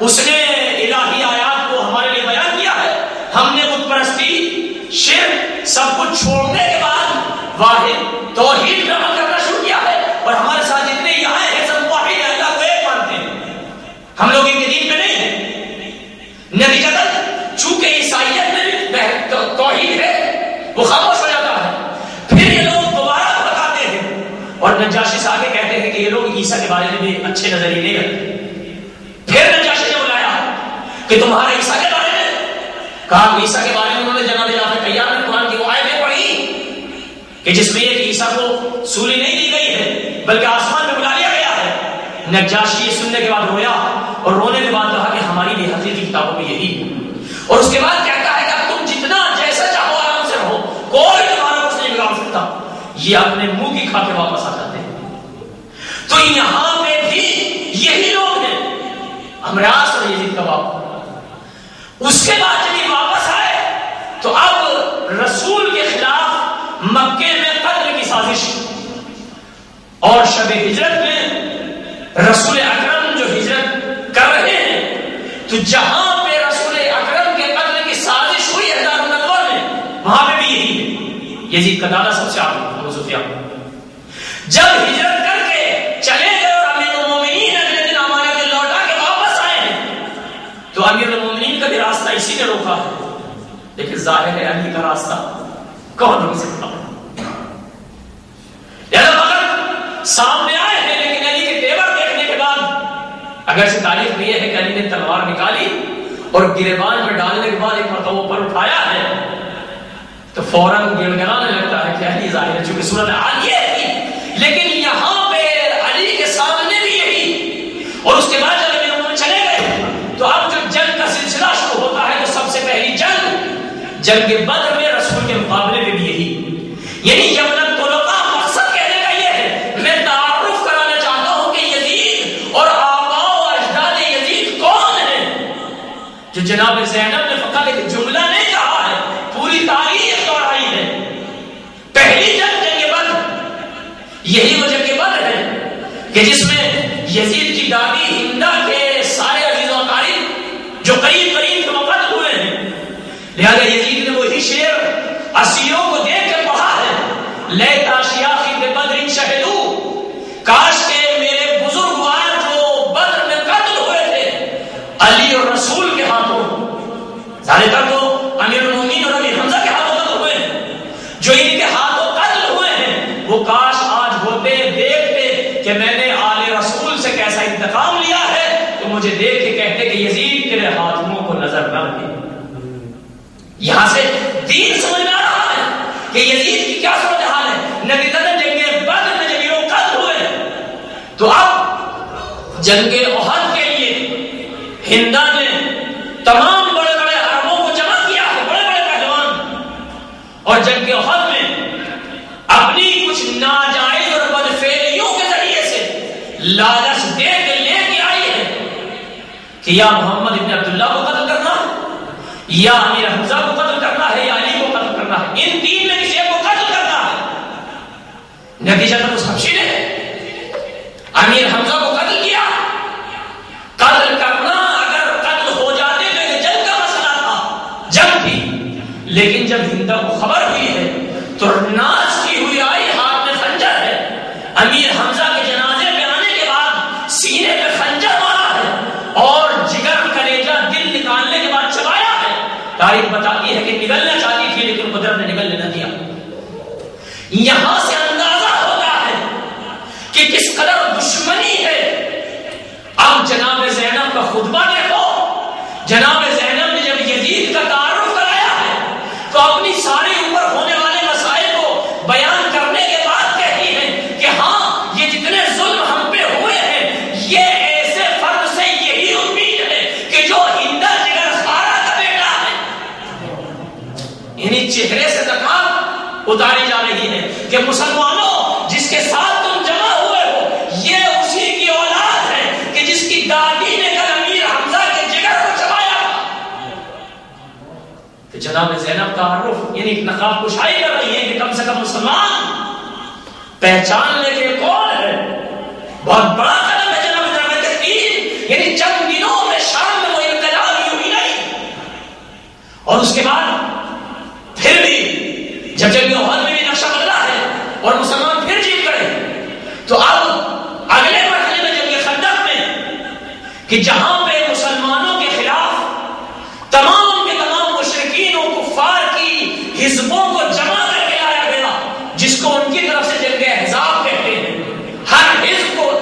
اس نے الہی آیات کو ہمارے لیے بیان کیا ہے. ہم نے بت پرستی، شرک، سب کچھ چھوڑنے کے بعد واحد توحید پر عمل کرنا شروع کیا ہے. اور ہمارے ساتھ جتنے یہ آئے ہیں سب واحد اللہ کو ایک مانتے ہیں. ہم لوگ ان کے دین پہ نہیں ہیں. نتیجتاً چونکہ عیسائیت میں توحید ہے وہ خاموش ہو جاتا ہے. پھر یہ لوگ دوبارہ بتاتے ہیں اور نجاشی سے آگے کہتے ہیں کہ یہ لوگ عیسیٰ کے بارے میں بھی اچھے نظریے نہیں رکھتے. پھر نجاشی نے بلایا کہ تمہارے عیسیٰ کے بارے میں کہا. عیسیٰ کے بارے میں انہوں نے جناب جعفر طیار نے قرآن کی وہ آیتیں پڑھی کہ جس میں یہ کہ عیسیٰ کو سولی نہیں دی گئی ہے بلکہ آسمان میں بلا لیا گیا ہے. نجاشی یہ سننے کے بعد رویا اور رونے کے بعد کہا کہ ہماری بھی حقیقی کتابوں میں یہی ہے. اور اس کے بعد کہتا ہے کہ اب تم جتنا جیسا چاہو آرام سے رہو، کوئی تمہارا کچھ نہیں بگاڑ سکتا. یہ اپنے منہ کی کھا کے واپس آ جاتے ہیں. تو یہاں پہ بھی یہی لوگ ہیں. امراض اور یزید کا باپ. اس کے بعد جب یہ واپس آئے تو اب رسول کے خلاف مکے میں قتل کی سازش اور شب ہجرت میں رسول اکرم جو ہجرت کر رہے ہیں تو جہاں پہ رسول اکرم کے قتل کی سازش ہوئی 1090 میں وہاں پہ بھی یہی ہے. یزید کا دادا سب سے آگے ابو سفیان جب ہجرت کر کے چلے گئے اور امیر المومنین اگلے دن امانت لوٹا کے واپس آئے ہیں تو امیر المومنین کا بھی راستہ اسی نے روکا ہے. لیکن ظاہر ہے علی کا راستہ کون روک سکتا ہے؟ سامنے آئے ہیں لیکن علی کے تیور دیکھنے کے بعد اگر سے تاریخ میں یہ ہے کہ علی نے تلوار نکالی اور گریبان میں ڈالنے کے بعد ایک مرتبہ پر اٹھایا ہے تو فوراً گڑگڑانے لگتا ہے کہ علی ظاہر ہے چونکہ صورت حال یہ تھی. لیکن یہاں پہ علی کے سامنے بھی یہی. اور اس کے بعد جب امیر المومنین چلے گئے تو اب جو جنگ کا سلسلہ شروع ہوتا ہے تو سب سے پہلی جنگ بدر میں رسول کے مقابلے میں بھی یہی. یعنی یمن طلقاء مقصد کہنے کا یہ ہے میں تعارف کرانا چاہتا ہوں کہ یزید اور آباء و اجداد یزید کون ہیں. جو جناب زینب نے فقط ایک جملہ نہیں کہا ہے، پوری تاریخ دوہرائی ہے. پہلی جنگ بدر یہی وجہ کے بدر ہے کہ جس میں یزید کی دادی ہندہ کے سارے عزیز و اقارب جو قریب قریب کے وقت ہوئے ہیں. لہذا یزید نے وہی شعر اسیروں کو دیکھ کے پڑھا ہے لیتا شیاخی بے بدر شہدو، کاش کے میرے بزرگوار جو بدر میں قتل ہوئے تھے علی اور رسول کے ہاتھوں، زیادہ تر تو امیر المومنین اور امیر حمزہ کے ہاتھوں قتل ہوئے ہیں، جو ان کے ہاتھوں قتل ہوئے ہیں وہ کاش آج ہوتے دیکھتے کہ میں نے آل رسول سے کیسا انتقام لیا ہے تو مجھے دیکھ کے کہتے کہ یزید تیرے ہاتھوں کو نظر نہ لگے. یہاں سے دین سمجھ میں آ رہا ہے کہ یزید کی کیا صورت حال ہے. نتیجتاً جنگ بدر میں جب یہ لوگ قتل ہوئے تو اب جنگ احد کے لیے ہندا نے تمام بڑے بڑے عربوں کو جمع کیا ہے، بڑے بڑے پہلوان، اور جنگ احد میں اپنی کچھ ناجائز اور بدفعلیوں کے ذریعے سے لالچ دے کے لے کے آئی ہے کہ یا محمد ابن عبداللہ کو قتل کرنا ہے، یا امیر حمزہ کو قتل کرنا ہے، یا علی کو قتل کرنا ہے. ان تین میں کسی ایک کو قتل کرنا ہے. نتیجہ تو اس حبشی نے امیر حمزہ کو قتل کیا. قتل کرنا اگر قتل ہو جاتے تو یہ جنگ کا مسئلہ تھا، جنگ تھی. لیکن جب ہندا کو خبر ہوئی ہے تو ناز کی ہوئی آئی، ہاتھ میں خنجر ہے. امیر حمزہ کے جنازے پہ آنے کے بعد سینے پہ خنجر مارا ہے اور جگر کلیجہ دل نکالنے کے بعد چبایا ہے. تاریخ بتاتی ہے کہ نگلنا چاہتی تھی لیکن قدرت نے نگلنے نہ دیا. یہاں سے اندازہ ہوتا ہے کہ کس قدر دشمنی ہے. اب جناب زینب کا خطبہ دیکھو. جناب زینب نے جب یزید کا تعارف کرایا ہے تو اپنی ساری اوپر ہونے والے مسائل کو بیان کرنے کے بعد کہتی ہے کہ ہاں یہ جتنے ظلم ہم پہ ہوئے ہیں یہ ایسے فرد سے یہی امید ہے کہ جو ہندا جگر خارا کا بیٹا ہے. یعنی چہرے سے نقاب اتاری جا رہی ہے کہ مسلمانوں جس کے ساتھ تم جمع ہوئے ہو یہ اسی کی اولاد ہے کہ جس کی دادی نے کل امیر حمزہ کے جگر کو چبایا. کہ جناب زینب کا تعارف یعنی ایک نقاب کشائی کر رہی ہے کہ کم سے کم مسلمان پہچان لے کے کون ہے. بہت بڑا قدم ہے جناب زینب کے تین. یعنی چند دنوں میں شام اور اس کے بعد پھر بھی جب جنگ احد میں بھی نقشہ بدلا ہے اور مسلمان پھر جیت گئے، تو اب اگلے مرحلے میں جنگ خندق میں کہ جہاں پہ مسلمانوں کے خلاف تمام کے تمام مشرکین و کفار کی حزبوں کو جمع کر کے لایا گیا، جس کو ان کی طرف سے جنگ احزاب کہتے ہیں. ہر حزب کو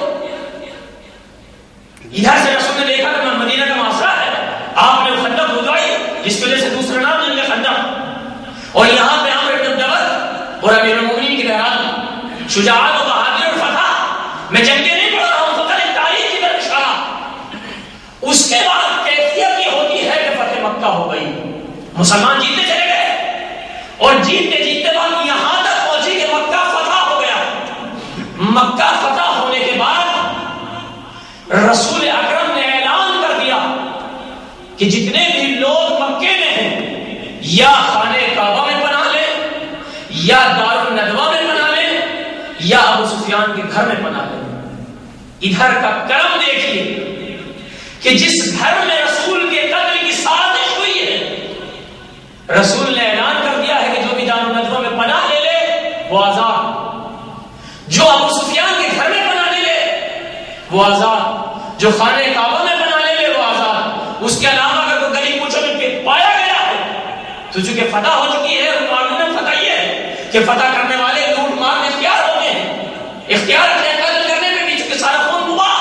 ادھر سے رسول نے دیکھا کہ مدینہ کا معاشرہ ہے، آپ نے خندق بدوائی جس کی وجہ سے دوسرا نام جنگ خندق، اور یہاں پہ عمرو بن جبل اور امیر المؤمنین کی بہرحال شجاعت و بہادری اور فتح میں جنگیں نہیں پڑھ رہا ہوں، فقط ایک تاریخ کی طرف اشارہ. اس کے بعد کیفیت یہ ہوتی ہے کہ فتح مکہ ہو گئی، مسلمان جیتتے چلے گئے اور جیتتے جیتتے بعد یہاں تک پہنچی کہ مکہ فتح ہو گیا. مکہ فتح ہونے کے بعد رسول اکرم نے اعلان کر دیا کہ جتنے بھی لوگ مکے میں ہیں یا خانہ کعبہ میں پناہ لیں یا دار الندوہ میں پناہ لیں یا ابو سفیان کے گھر میں پناہ لیں. ادھر کا کرم دیکھیے کہ جس گھر میں رسول کے قتل کی سازش ہوئی ہے، رسول نے اعلان کر دیا ہے کہ جو بھی دار الندوہ میں پناہ لے لے وہ آزاد، جو ابو سفیان کے گھر میں پناہ لے لے وہ آزاد، جو خانہ کعبہ میں پناہ لے لے وہ آزاد. اس کے علاوہ اگر کوئی گلی کوچوں میں پایا گیا ہے تو چونکہ فتح ہو چکی ہے، قانون فتح یہ ہے کہ فتح کرنے والے لوٹ مار میں اختیار ہو گئے ہیں، اختیار قتل کرنے میں بھی چونکہ سارا خون مباح.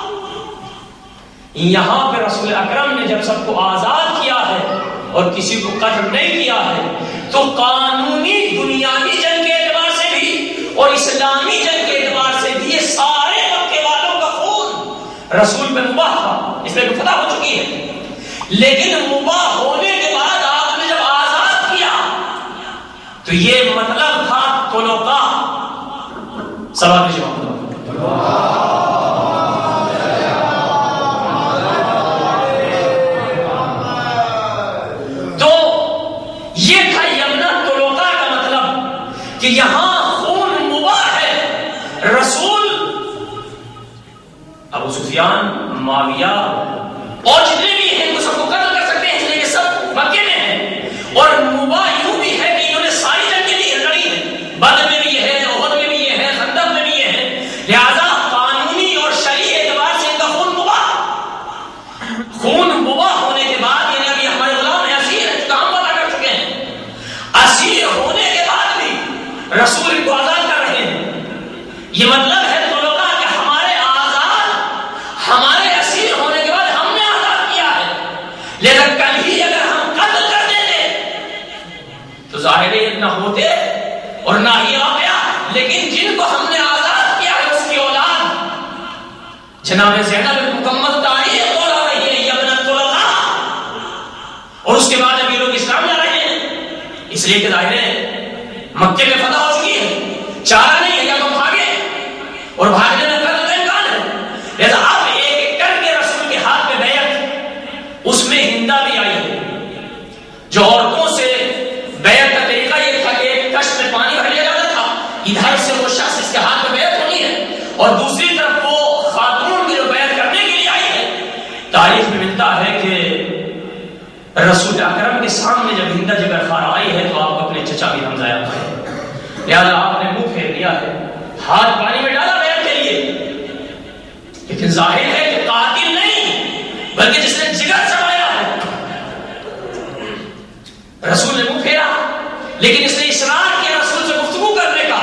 یہاں پہ رسول اکرم نے جب سب کو آزاد کیا ہے اور کسی کو قتل نہیں کیا ہے تو قانونی دنیاوی جنگ کے اعتبار سے بھی اور اسلامی جنگ کے اعتبار سے بھی یہ سارے مکے والوں کا خون رسول پہ مباح تھا، اس میں فتح ہو چکی ہے. لیکن مباح ہونے کے بعد آپ نے جب آزاد کیا تو یہ مطلب تھا طلقاء. سوال کا جواب تو یہ تھا یمنا طلقاء کا مطلب کہ یہاں خون مباح ہے. رسول ابو سفیان، معاویہ اور جتنے بھی ہیں وہ سب کو قتل کر سکتے ہیں، اس لیے یہ سب مکے میں ہیں. اور مباح یوں بھی ہے کہ انہوں نے ساری جنگیں بھی لڑی ہیں، بدر میں بھی یہ ہے، احد میں بھی یہ ہے، خندق میں بھی یہ ہے. لہذا قانونی اور شرعی اعتبار سے ان کا خون مباح. خون مباح ہونے کے بعد یعنی ابھی ہمارے غلام ہیں، اسیر ہیں، کام پتا کر چکے ہیں، اسیر ہونے کے بعد بھی رسول ان کو آزاد کر رہے ہیں. یہ مطلب ہے طلقاء کہ ہمارے اسیر ہونے کے بعد ہم نے آزاد کیا ہے، لیکن کل ہی اگر ہم قتل کر دیتے تو ظاہر ہے نہ ہوتے اور نہ ہی آ گیا. لیکن جن کو ہم نے آزاد کیا ہے اس کی اولاد جناب زینب مکمل تاریخ ہو رہی ہے یمن طلقاء، اور اس کے بعد ابھی لوگ اسلام لا رہے ہیں. اس لیے کہ ظاہر ہے مکے میں فتح ہو چکی ہے، چارہ نہیں ہے، یا تو بھاگے اور بھاگنے میں قتل کا امکان ہے. لہذا اب اس میں ہندا بھی آئی ہے. جو عورتوں سے بیعت کا طریقہ یہ تھا کہ ایک کشت میں پانی بھر لیا جاتا تھا، ادھر سے وہ شخص اس کے ہاتھ میں بیعت ہونی ہے اور دوسری طرف وہ خاتون کی جو بیعت کرنے کے لیے آئی ہے. تاریخ میں ملتا ہے کہ رسول اکرم کے سامنے جب ہندا جگر خار آئی ہے تو آپ اپنے چچا بھی حمزہ آیا ہے، لہٰذا آپ نے منہ پھیر دیا ہے، ہاتھ پانی میں ڈالا بیعت کے لیے. لیکن ظاہر ہے کہ قاتل نہیں بلکہ جس نے جگر چڑھایا ہے رسول نے منہ پھیرا، لیکن اس نے اصرار کیا رسول سے گفتگو کرنے کا.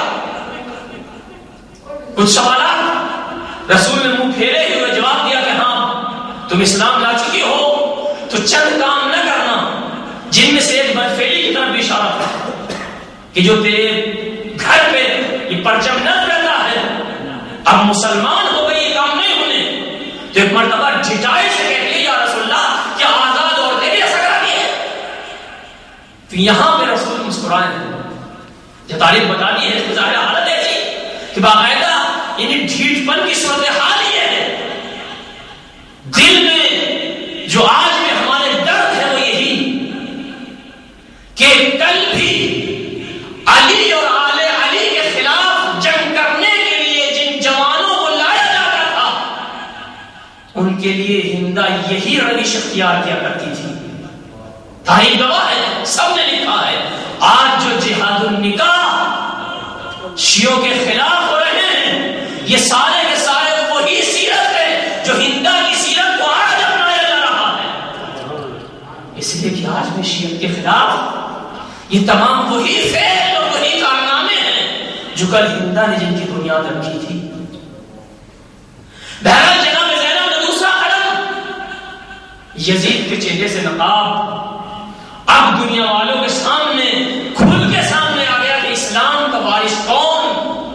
کچھ سوالات رسول نے منہ پھیرے ہوئے جواب دیا کہ ہاں تم اسلام لا چکی ہو تو چند کام نہ کرنا، جن میں سے ایک بدفعلی کی طرف بھی اشارہ تھا کہ جو تیرے گھر پہ یہ پرچم نہ رہتا ہے اب مسلمان ہو گئی، یہ کام نہیں ہونے. تو ایک مرتبہ جھٹائے سے کہتے ہیں یا رسول اللہ کیا آزاد عورتیں بھی ایسا کراتی ہیں؟ تو یہاں پہ رسول مسکرائے ہیں. جو تاریخ بتاتی ہے اس کو ظاہر حالت ایسی کہ باقاعدہ یعنی ڈھیٹ پن کی صورتحال یہ ہے. دل میں جو آج میں ہمارے درد ہے وہ یہی کہ کل بھی علی اور آل علی کے خلاف جنگ کرنے کے لیے جن جوانوں کو لایا جاتا تھا ان کے لیے ہندا یہی روش اختیار کیا کرتی تھی تاریخ گواہ ہے، سب نے لکھا ہے۔ آج جو جہاد النکاح شیعوں کے خلاف ہو رہے ہیں، یہ سارے کے سارے وہی سیرت ہے جو ہندا کی سیرت کو آج اپنایا جا رہا ہے۔ اس لیے کہ آج میں شیعت کے خلاف یہ تمام وہی فعل اور وہی کارنامے ہیں جو کل ہندا نے جن کی بنیاد رکھی تھی۔ بہرحال جناب زینب نے دوسرا قدم، یزید کے چہرے سے نقاب اب دنیا والوں کے سامنے کھل کے سامنے آ گیا کہ اسلام کا وارث کون،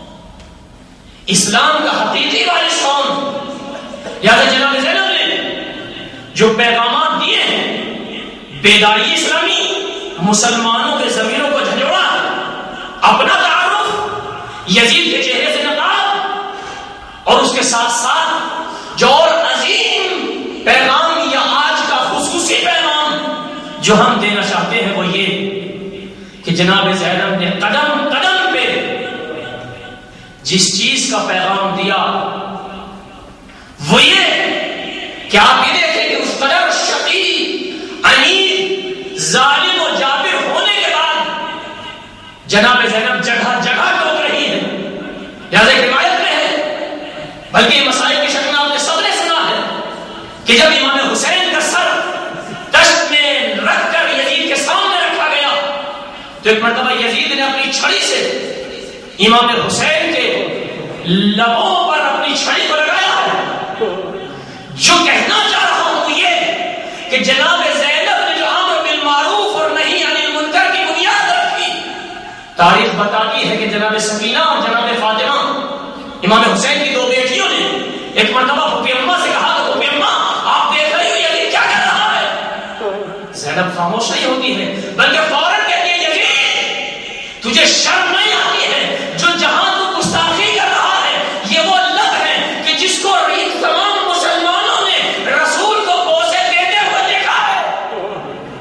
اسلام کا حقیقی وارث کون۔ لہذا جناب زینب نے جو پیغامات دیے ہیں، بیداری اسلامی، مسلمانوں کے ضمیروں کو جھنجھوڑا، اپنا تعارف، یزید کے چہرے سے نقاب، اور اس کے ساتھ ساتھ جو اور عظیم پیغام یا آج کا خصوصی پیغام جو ہم دینا چاہتے ہیں وہ یہ کہ جناب زینب نے قدم قدم پہ جس چیز کا پیغام دیا وہ یہ کہ آپ یہ دیکھیں کہ اس قدر شقی، عنید، ظالم و جابر ہونے کے بعد جناب زینب جگہ جگہ ٹوک رہی ہے۔ لہذا ایک روایت میں ہے، بلکہ یہ مسائل کی شکل میں آپ نے سب نے سنا ہے کہ جب امام حسین کا سر دشت میں رکھ کر یزید کے سامنے رکھا گیا تو ایک مرتبہ یزید نے اپنی چھڑی سے امام حسین کے لبوں پر اپنی چھڑی کو لگایا ہے۔ جو کہنا چاہ رہا ہوں وہ یہ کہ جناب زینب نے جو امر بالمعروف اور نہی عن المنکر کی بنیاد رکھی، تاریخ بتاتی ہے کہ جناب سکینہ اور جناب فاطمہ امام حسین کی دو بیٹیوں نے ایک مرتبہ پھوپھی اماں سے کہا کہ پھوپھی اماں آپ دیکھ رہی ہو یزید کیا کہہ رہا ہے؟ زینب خاموش نہیں ہوتی ہے بلکہ فوراً کہتی ہے یزید تجھے شرم نہیں آتی ہے؟ جو جہاں تو گستاخی کر رہا ہے یہ وہ لب ہے کہ جس کو تمام مسلمانوں نے رسول کو بوسے دیتے ہوئے دیکھا ہے،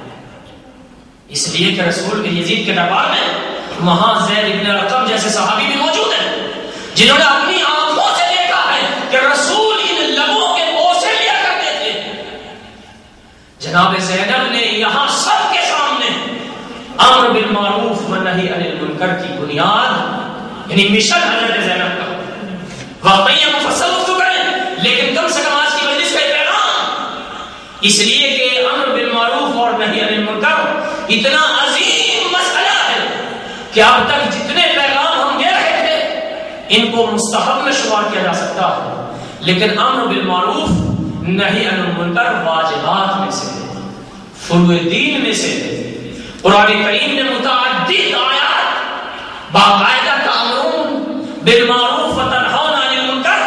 اس لیے کہ رسول کے یزید کے دربار میں وہاں زید بن ارقم جیسے صحابی بھی موجود ہیں جنہوں نے اپنی آنکھوں سے دیکھا ہے کہ رسول ان لبوں کے بوسے لیا کرتے تھے۔ جناب زینب نے یہاں سب کے سامنے امر بالمعروف و نہی عن المنکر کی بنیاد، یعنی مشن حضرت زینب کا واقعی ہم مفصل گفتگو کریں لیکن کم سے کم آج کی مجلس کا پیغام اس لیے کہ امر بالمعروف اور نہی عن المنکر اتنا عظیم مسئلہ ہے کہ اب تک جتنے پیغام ہم دے رہے تھے ان کو مستحب میں شمار کیا جا سکتا ہے، لیکن امر بالمعروف نہی عن المنکر واجبات میں سے ہے، فروع دین میں سے ہے۔ قرآن کریم نے متعدد آیات باقاعدہ تأمرون بالمعروف وتنہون عن المنکر،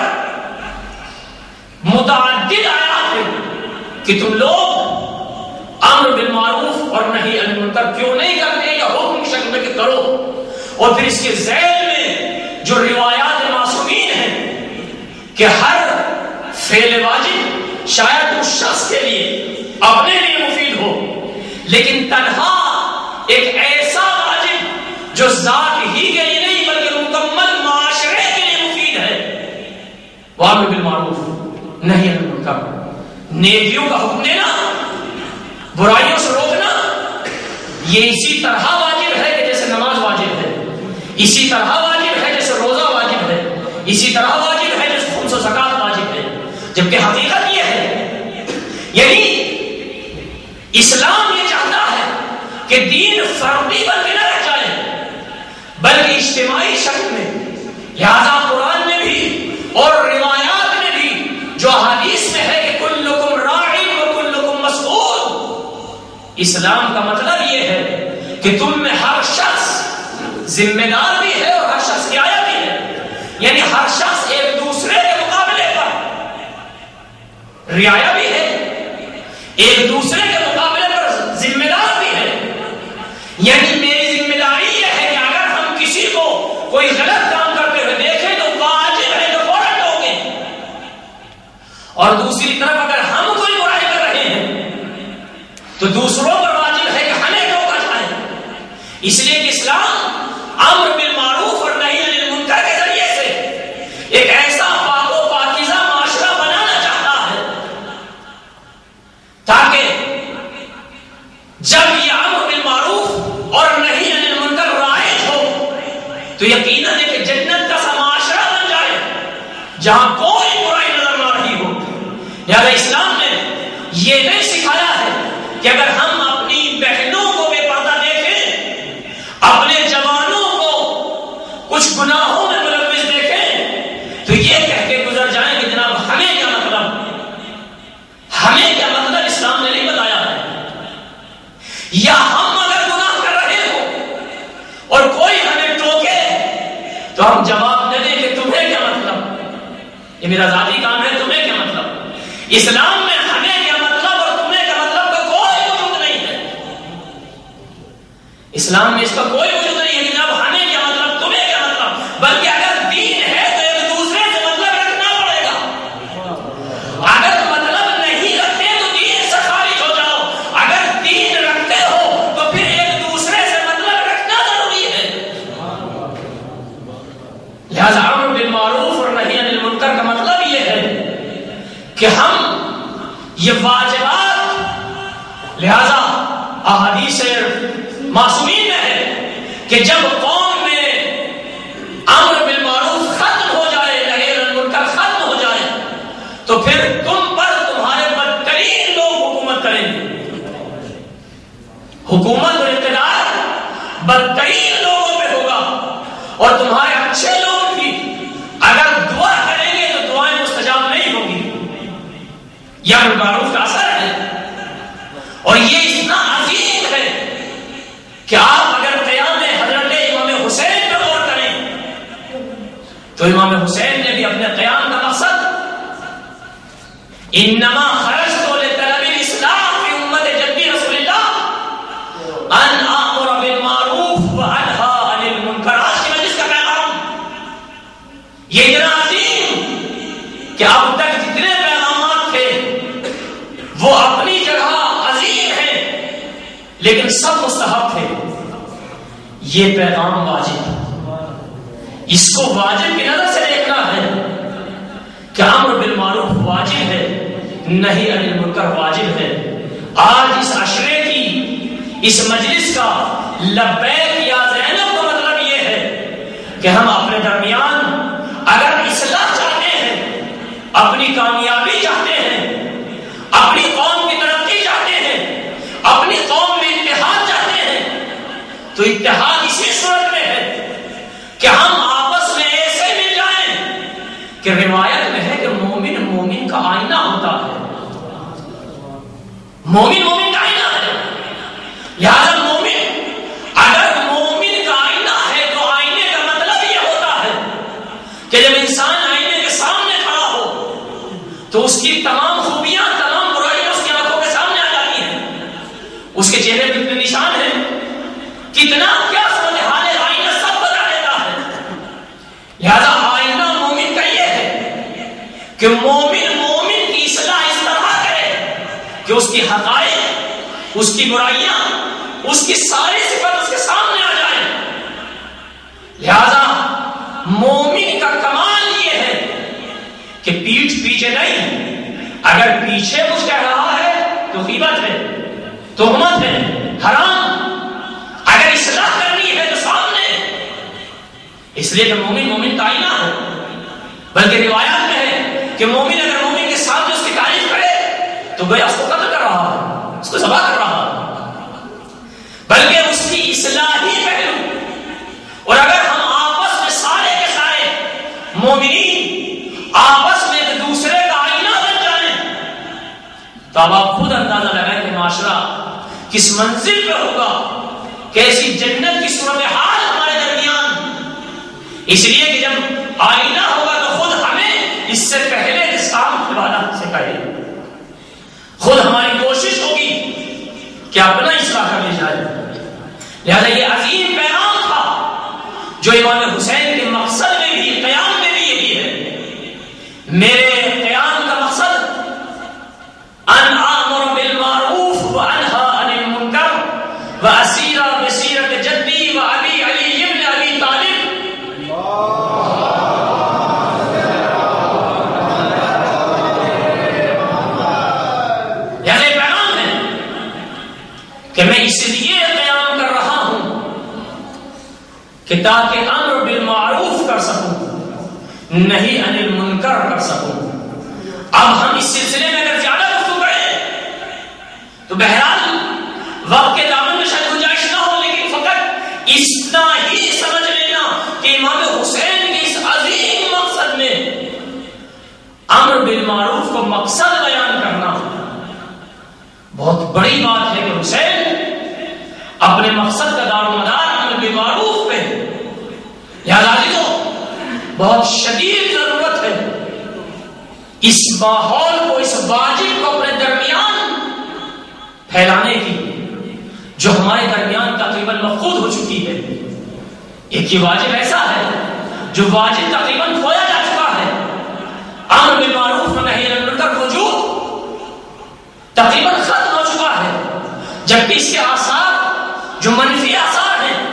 متعدد آیات ہیں کہ تم لوگ امر بالمعروف اور نہی عن المنکر کیوں نہیں کرتے یا حکم کی شکل میں کہ کرو، اور پھر اس کے ذیل میں جو روایات معصومین ہیں کہ ہر فعل واجب شاید اس شخص کے لیے اپنے لیے مفید ہو لیکن تنہا ایک ایسا واجب جو ذات ہی کے لیے نہیں بلکہ مکمل معاشرے کے لیے مفید ہے، وہ امر بالمعروف نہی عن المنکر، نیکیوں کا حکم دینا، برائیوں سے روکنا، یہ اسی طرح واجب ہے کہ جیسے نماز واجب ہے، اسی طرح واجب ہے جیسے روزہ واجب ہے، اسی طرح واجب ہے جیسے خمس و زکات واجب ہے، جبکہ حقیقت یہ ہے یعنی اسلام یہ چاہتا ہے کہ دین فردی بن کے نہ رہ جائے بلکہ اجتماعی شکل میں۔ لہذا قرآن میں بھی اور روایات میں بھی جو حدیث میں ہے کہ کلکم راعٍ و کلکم مسئول، اسلام کا مطلب یہ ہے کہ تم میں ہر شخص ذمہ دار بھی ہے اور ہر شخص رعایا بھی ہے، یعنی ہر شخص ایک دوسرے کے مقابلے پر رعایا بھی ہے، ایک دوسرے کے مقابلے پر ذمہ دار بھی ہے، یعنی میری ذمہ داری یہ ہے کہ اگر ہم کسی کو کوئی غلط کام کرتے ہوئے دیکھیں تو واجب ہے تو فوراً ٹوکیں، اور دوسری طرف اگر ہم کوئی برائی کر رہے ہیں تو دوسروں پر واجب ہے کہ ہمیں ٹوکا جائے۔ اس لیے کہ اسلام امر بالمعروف اور نہی عن المنکر کے ذریعے سے ایک ایسا پاک و پاکیزہ معاشرہ بنانا چاہتا ہے تاکہ جہاں کوئی برائی نظر نہ رہی ہو. لہذا اسلام نے یہ نہیں سکھایا ہے کہ اگر ہم اپنی بہنوں کو بے پردہ دیکھیں، اپنے جوانوں کو کچھ گناہوں میں ملوث دیکھیں تو یہ کہہ کے گزر جائیں کہ جناب ہمیں کیا مطلب، ہمیں کیا مطلب اسلام نے نہیں بتایا ہے. یا ہم اگر گناہ کر رہے ہو اور کوئی ہمیں ٹوکے تو ہم جواب نہ دیں کہ تمہیں کیا مطلب، یہ میرا ذاتی کام ہے، تمہیں کیا مطلب. اسلام میں ہمیں کیا مطلب اور تمہیں کیا مطلب کا کوئی وجود نہیں ہے. اسلام میں اس کا کوئی وجود نہیں ہے کہ جناب ہمیں کیا مطلب تمہیں کیا مطلب، بلکہ اگر دین ہے تو ایک دوسرے سے مطلب رکھنا پڑے گا. اگر مطلب نہیں رکھتے تو دین سے خارج ہو جاؤ، اگر دین رکھتے ہو تو پھر ایک دوسرے سے مطلب رکھنا ضروری ہے. لہذا امر بالمعروف اور نہی عن المنکر کا مطلب یہ ہے کہ ہم یہ واجبات، لہذا احادیث معصومین میں ہے کہ جب قوم میں امر بالمعروف ختم ہو جائے، نہی عن المنکر ختم ہو جائے تو پھر تم پر تمہارے بدترین لوگ حکومت کریں گے. حکومت اور اقتدار بدترین لوگوں پہ ہوگا اور تمہارے اچھے لوگ بھی اگر دعا کریں گے تو دعائیں مستجاب نہیں ہوگی. یہ امر بالمعروف کا اثر ہے اور یہ اتنا عظیم ہے کہ آپ اگر قیام حضرت امام حسین پر غور کریں تو امام حسین نے بھی اپنے قیام کا مقصد انما خرجت لطلب الاصلاح فی امت جدی رسول اللہ ان آمر بالمعروف وانہا عن المنکر. آج کی مجلس کا پیغام یہ اتنا عظیم کہ اب تک جتنے پیغامات تھے وہ اپنی جگہ عظیم ہیں لیکن سب مستحب تھے. یہ پیغام واجب، اس کو واجب کی نظر سے دیکھنا ہے کہ امر بالمعروف واجب ہے، نہی عن المنکر واجب ہے. آج اس عشرے کی، اس مجلس کا لبیک یا زینب کا مطلب یہ ہے کہ ہم اپنے درمیان اگر اصلاح چاہتے ہیں، اپنی کامیابی چاہتے ہیں، اپنی قوم کی ترقی چاہتے ہیں، اپنی قوم میں اتحاد چاہتے ہیں تو اتحاد اسی صورت میں ہے کہ ہم آپس میں ایسے مل جائیں کہ روایت میں ہے کہ مومن مومن کا آئینہ ہوتا ہے. مومن مومن کا آئینہ ہے. لہذا مومن اگر مومن کا آئینہ ہے تو آئینے کا مطلب یہ ہوتا ہے کہ جب انسان آئینے کے سامنے کھڑا ہو تو اس کی تمام خوبیاں، تمام برائیاں اس کی آنکھوں کے سامنے آ جاتی ہیں. اس کے چہرے پہ کتنے نشان ہیں، کتنا کیا صورتحال ہے، آئینہ سب بتا دیتا ہے. لہذا آئینہ مومن کا یہ ہے کہ مومن مومن کی اصلاح اس طرح کرے کہ اس کی حقائق، اس کی برائیاں، اس کی ساری صفات اس کے سامنے آ جائیں. لہذا مومن کا کمال یہ ہے کہ پیٹھ پیچھے نہیں، اگر پیچھے کچھ کہہ رہا ہے تو غیبت ہے، تہمت ہے، حرام. اگر اصلاح کرنی ہے تو سامنے، اس لیے کہ مومن مومن کا آئینہ ہے. بلکہ روایات میں ہے کہ مومن اگر مومن کے سامنے اس کی تعریف کرے تو گویا اس کو قتل کر رہا ہے، اس کو ذبح کر رہا ہے. بلکہ اس کی اصلاحی پہلو، اور اگر ہم آپس میں سارے کے سارے مومنین آپس میں ایک دوسرے کا آئینہ بن جائیں تو اب آپ خود اندازہ لگائیں کہ معاشرہ کس منزل پہ ہوگا، کیسی جنت کی صورتحال ہمارے درمیان. اس لیے کہ جب آئینہ ہوگا تو خود ہمیں اس سے پہلے اسلام کے بعد سے کہے، خود ہماری کوشش ہوگی کہ اپنا اصلاح کر لی جائے. لہذا یہ عظیم پیغام تھا جو امام حسین کے مقصد میں بھی، قیام میں بھی یہی ہے. میرے قیام کا مقصد ان آمر بالمعروف وانہا عن المنکر واسیر بسیرت جدی وابی علی ابن ابی طالب. یعنی پیغام ہے کہ میں اس لیے قیام کر رہا ہوں کہ تاکہ امر بالمعروف کر سکوں، نہیں انل منکر کر سکوں. اب ہم اس سلسلے میں اگر زیادہ گفتگو کریں تو بہرحال وقت کے دامن میں شاید گنجائش نہ ہو، لیکن فقط اتنا ہی سمجھ لینا کہ امام حسین کے اس عظیم مقصد میں امر بالمعروف کو مقصد بیان کرنا بہت بڑی بات ہے کہ حسین اپنے مقصد کا دار و مدار امر بالمعروف پہ، لہذا تو بہت شدید ضرورت ہے اس ماحول کو، اس واجب کو اپنے درمیان پھیلانے کی جو ہمارے درمیان تقریباً مفقود ہو چکی ہے. ایک یہ واجب ایسا ہے جو واجب تقریباً کھویا جا چکا ہے. امر بالمعروف و نہی عن المنکر وجود تقریباً ختم ہو چکا ہے، جبکہ اس کے آثار جو منفی آثار ہیں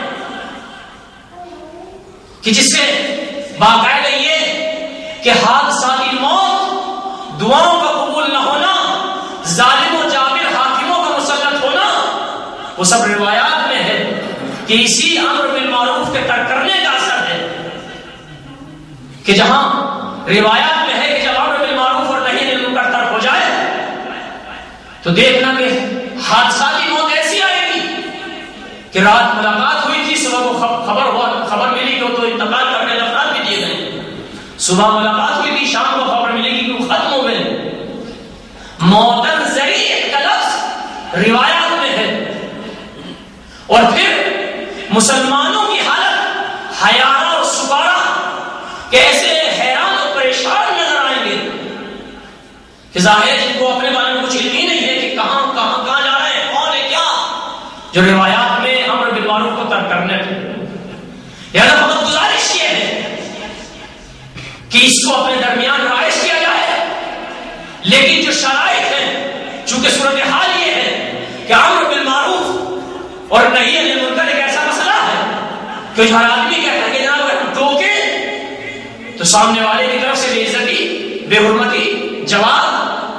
کہ جس سے باقاعدہ یہ کہ حادثات موت، دعاؤں کا قبول نہ ہونا، ظالم و جابر حاکموں کا مسلط ہونا، وہ سب روایات میں ہے کہ اسی امر بالمعروف کے ترک کرنے کا اثر ہے. کہ جہاں روایات میں ہے کہ جب امر بالمعروف اور نہی عن المنکر ترک ہو جائے تو دیکھنا کہ حادثاتی موت ایسی آئے گی کہ رات ملاقات ہوئی تھی، صبح کو خبر ملی کہ وہ تو انتقال کرنے افراد بھی دیے گئے، صبح ملاقات ہوئی تھی، شام کو خبر ملے گی کہ وہ ختم ہو گئے. موتن ذریع کا لفظ روایات میں ہے. اور پھر مسلمانوں کی حالت حیارہ اور سکارا کیسے حیران اور پریشان نظر آئیں گے کہ ظاہر جن کو اپنے بارے میں کچھ علم ہی نہیں ہے کہ کہاں جا رہے ہیں، کون ہے کیا، جو روایات میں امر بالمعروف کو ترک کرنے تھے. یعنی بہت گزارش یہ ہے کہ اس کو اپنے درمیان رائج کیا جائے، لیکن جو شرائط ہیں، چونکہ صورتحال یہ ہے کہ امر بالمعروف اور نہی عن المنکر ایک ایسا مسئلہ ہے کہ ہر آدمی کہتا ہے کہ جناب اگر ہم ٹوکیں تو سامنے والے کی طرف سے بے عزتی، بے حرمتی جواب،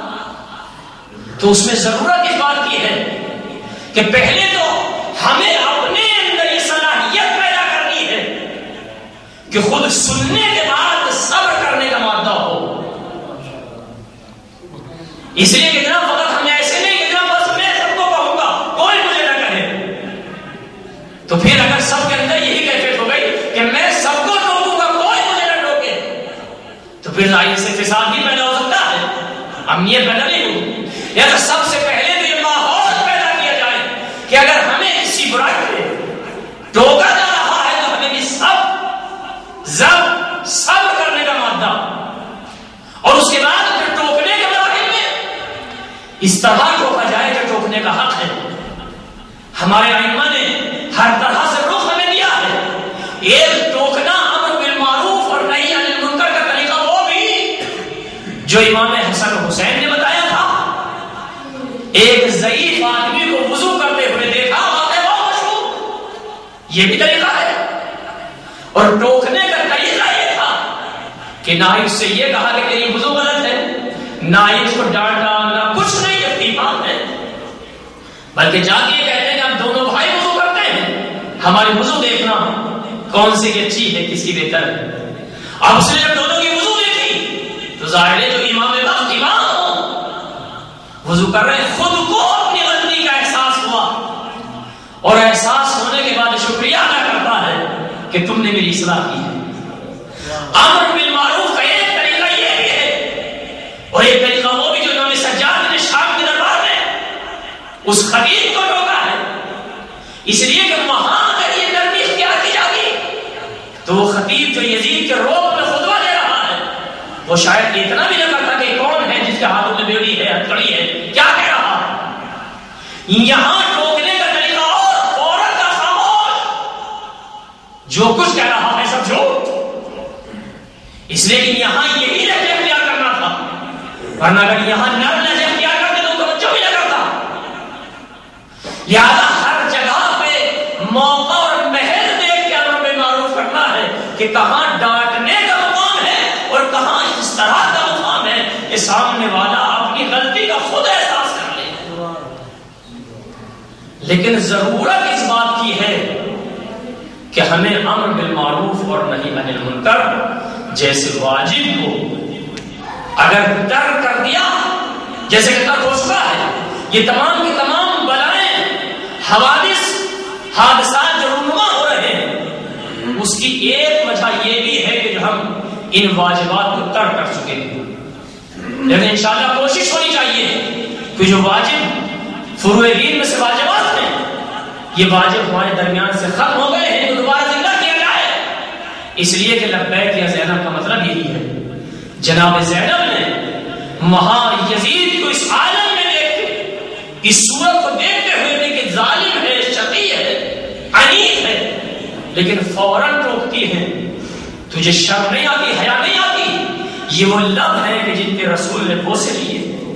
تو اس میں ضرورت اس بات کی ہے کہ پہلے تو ہمیں اپنے اندر یہ صلاحیت پیدا کرنی ہے کہ خود سننے کے بعد صبر کرنے کا مادہ ہو. اس لیے کہ جناب فقط ہم ایسے نہیں کہ جناب بس میں سب کو کہوں گا کوئی مجھے نہ کہے، تو پھر اگر سب کے اندر یہی کیفیت ہو گئی کہ میں سب کو ٹوکوں گا کوئی مجھے نہ ٹوکے، تو پھر ظاہر سے فساد بھی پیدا ہو سکتا ہے، امنیت پیدا نہیں ہوگی. یا تو سب سے پہلے تو یہ ماحول پیدا کیا جائے کہ اگر ہمیں کسی برائی پہ ٹوکا جا رہا ہے تو ہمیں بھی صبر کرنے کا مادہ، اور اس کے بعد پھر ٹوکنے کے مراحل میں اس طرح ٹوکا جائے کہ ٹوکنے کا حق ہے. ہمارے ائمہ نے ہر طرح سے رخ ہمیں دیا ہے. ایک ٹوکنا امر بالمعروف اور نہی عن المنکر کا طریقہ وہ بھی جو امام حسن حسین نے بتایا تھا. ایک ضعیف آدمی کو وضو کرتے ہوئے دیکھا، واقعہ بہت مشہور، یہ بھی طریقہ ہے. اور ٹوکنے کا طریقہ یہ تھا کہ نائب سے یہ کہا کہ تیری وضو غلط ہے، نائب کو ڈانٹا نہ کچھ نہیں، افتتاح ہے، بلکہ جا کے یہ کہتے ہیں کہ ہم دونوں بھائی وضو کرتے ہیں، ہماری وضو دیکھنا کون سی اچھی ہے کس کی بہتر ہے. اب اس نے جب دونوں کی وضو دیکھی تو ظاہر ہے جو امام وقت امام وضو کر رہے ہیں، خود کو اپنی غلطی کا احساس ہوا، اور احساس ہونے کے بعد شکریہ ادا کرتا ہے کہ تم نے میری اصلاح کی ہے. امر بالمعروف کا ایک طریقہ یہ بھی ہے، اور ایک طریقہ وہ بھی جو انہوں نے سجاد نے شام کے دربار میں اس خطیب کو روکا ہے، اس لیے کہ وہاں اگر یہ نرمی اختیار کی جاتی تو وہ خطیب جو یزید کے روب میں خطبہ دے رہا ہے وہ شاید اتنا بھی نہ کرتا کہ کون ہے جس کے ہاتھوں میں بیڑی ہے، ہتھکڑی ہے، کیا کہہ رہا ہے. یہاں ٹوکنے کا طریقہ اور عورت کا خاموش، جو کچھ کہہ رہا ہے سب جھوٹ، اس لیے کہ یہاں یہی لہجہ اختیار کرنا تھا، ورنہ اگر یہاں نرم لہجہ اختیار کرتے تو توجہ بھی نہ کرتا. لہذا ہر جگہ پہ موقع اور محل دیکھ کے امر بالمعروف کرنا ہے کہ کہاں ڈانٹنے کا مقام ہے اور کہاں اس طرح کا مقام ہے کہ سامنے والا اپنی غلطی کا خود احساس کر لے. لیکن ضرورت اس بات کی ہے کہ ہمیں امر بالمعروف اور نہی عن المنکر جیسے واجب کو اگر ترک کر دیا، جیسے کہ ترک ہو چکا ہے، یہ تمام کی تمام بلائیں، حادثات جو رونما ہو رہے ہیں، اس کی ایک وجہ یہ بھی ہے کہ ہم ان واجبات کو ترک کر چکے ہیں۔ لیکن انشاءاللہ کوشش ہونی چاہیے کہ جو واجب فروع دین میں سے واجبات ہیں، یہ واجب ہمارے درمیان سے ختم ہو گئے ہیں تو دوبارہ زندہ کیا جائے۔ اس لیے کہ لبیک یا زینب کا مطلب یہی ہے۔ جناب زینب نے وہاں یزید کو اس عالم میں دیکھ کے، اس صورت کو دیکھتے ہوئے کہ ظالم ہے، شقی ہے، عنیف ہے، لیکن فوراً روکتی ہے، تجھے شرم نہیں آتی، حیا نہیں آتی؟ یہ وہ لب ہے کہ جن کے رسول نے بوسے لیے۔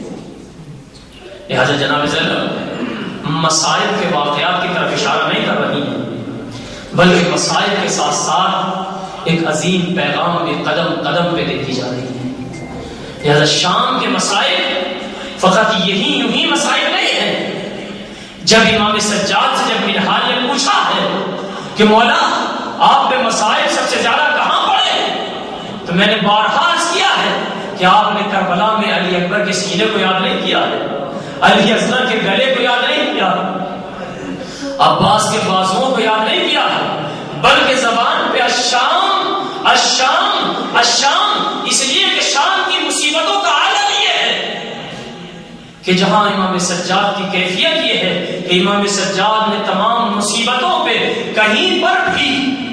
لہذا جناب زینب مسائل کے واقعات کی طرف اشارہ نہیں کر رہی ہیں، بلکہ مسائل کے ساتھ ساتھ ایک عظیم پیغام بھی قدم قدم پہ دیتی جا رہی ہے۔ لہذا شام کے مسائل فقط یوں ہی مسائل نہیں ہیں۔ جب امام سجاد سے جب منہال نے پوچھا ہے کہ مولا آپ پہ مسائل سب سے زیادہ کہاں پڑے، تو میں نے بارہا عرض کیا ہے کہ آپ نے کربلا میں علی اکبر کے سینے کو یاد نہیں کیا ہے، علی اصغر کے گلے کو یاد نہیں کیا، عباس کے بازوؤں کو یاد نہیں کیا، بلکہ زبان پہ الشام الشام الشام، اس لیے کہ شام کی مصیبتوں کا عالم یہ ہے کہ جہاں امام سجاد کی کیفیت یہ ہے کہ امام سجاد نے تمام مصیبتوں پہ کہیں پر بھی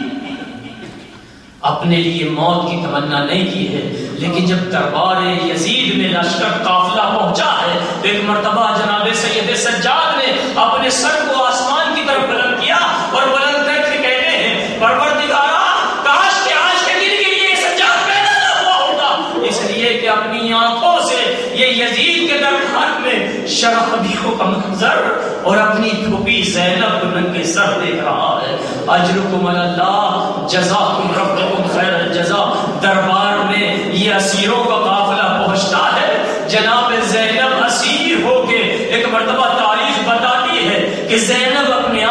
اپنے لیے موت کی تمنا نہیں کی ہے، لیکن جب دربار یزید میں لشکر قافلہ پہنچا ہے تو ایک مرتبہ جناب سید سجاد نے اپنے سر کو آسمان کی طرف بلند کیا اور بلند کر کے کہتے ہیں پروردگارا کاش کہ آج کے دن کے لیے سجاد پیدا نہ ہوا ہوتا، اس لیے کہ اپنی آنکھوں سے یہ یزید کے دربار میں شرابیوں کا منظر اور اپنی پھوپھی زینب کو ننگے سر دیکھ رہا ہے۔ اجرکم اللہ جزاکم ربکم خیر الجزا۔ دربار میں یہ اسیروں کا قافلہ پہنچتا ہے، جناب زینب اسیر ہو کے ایک مرتبہ تاریخ بتاتی ہے کہ زینب اپنے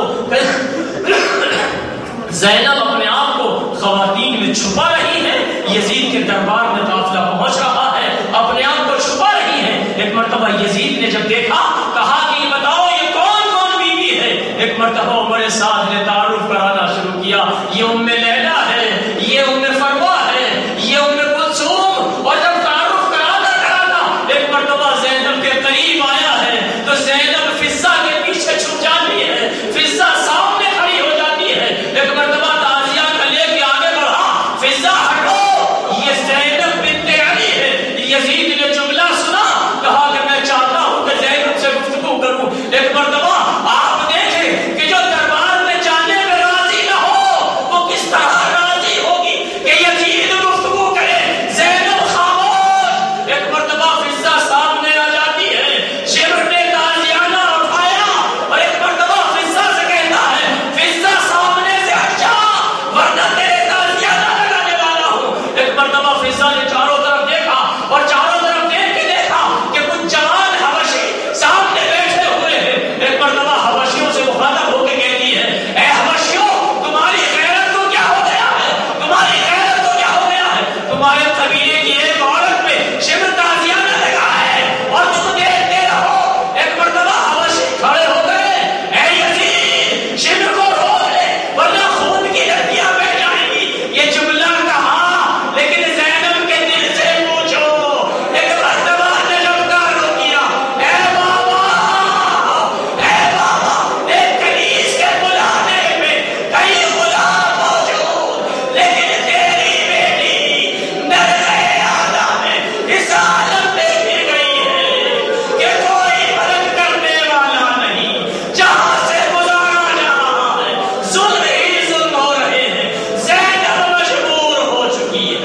آپ کو خواتین میں چھپا رہی ہے، یزید کے دربار میں قافلہ پہنچ رہا ہے، اپنے آپ کو چھپا رہی ہے۔ ایک مرتبہ یزید نے جب دیکھا کہا کہ بتاؤ یہ کون بیوی ہے؟ ایک مرتبہ عمر سعد نے تعارف کرانا شروع کیا، یہ ام لیلا ہے، یہ ام فروا ہے، یہ ام کلثوم، اور جب تعارف کرانا ایک مرتبہ زینب کے قریب آیا ہے تو زینب فضہ کے پیچھے چھپ جاتی ہے، فضہ سامنے کھڑی ہو جاتی ہے۔ ایک مرتبہ تعزیہ کا لے کے آگے بڑھا، فضہ ہٹو، یہ زینب بنت علی ہے۔ یزید نے جملہ سنا، کہا کہ میں چاہتا ہوں کہ زینب سے گفتگو کروں۔ ایک مرتبہ آپ دیکھیں کہ جو دربار میں جانے میں راضی نہ ہو وہ کس طرح راضی ہوگی کہ یزید گفتگو کرے، زینب خاموش۔ ایک مرتبہ فضہ سامنے آ جاتی ہے، شمر نے تازیانہ اٹھایا اور ایک مرتبہ فضہ سے کہتا ہے فضہ سامنے سے ہٹ جا ورنہ تیرے تازیانہ لگانے والا ہوں۔ ایک مرتبہ فضہ نے چاروں طرف دیکھا اور چاروں طرف دیکھ کے دیکھا کہ کچھ جوان حبشی سامنے بیٹھے ہوئے ہیں۔ ایک مرتبہ حبشیوں سے مخاطب ہو کے کہتی ہے اے حبشیوں تمہاری غیرت کو کیا ہو گیا ہے، تمہاری غیرت کو کیا ہو گیا ہے، تمہارے قبیلے کی ایک عورت پہ شبر تازیانہ لگا ہے اور تم دیکھتے رہو۔ ایک مرتبہ حبشی کھڑے ہو گئے، اے یزید شبر کو روک لے ورنہ خون کی ندیاں بہہ جائیں گی۔ یہ جملہ کہا لیکن زینب کے دل سے پوچھو، ایک مرتبہ نے جمکار رو کیا، اے بابا ایک کنیز کے بلانے میں کئی غلام موجود، لیکن تیری بیٹی درگاہ اعلیٰ میں اس عالم میں گر گئی ہے کہ کوئی مدد کرنے والا نہیں، جہاں سے گزارا جہاں ہے ظلم ہی ظلم ہو رہے ہیں، زینب مجبور ہو چکی ہے۔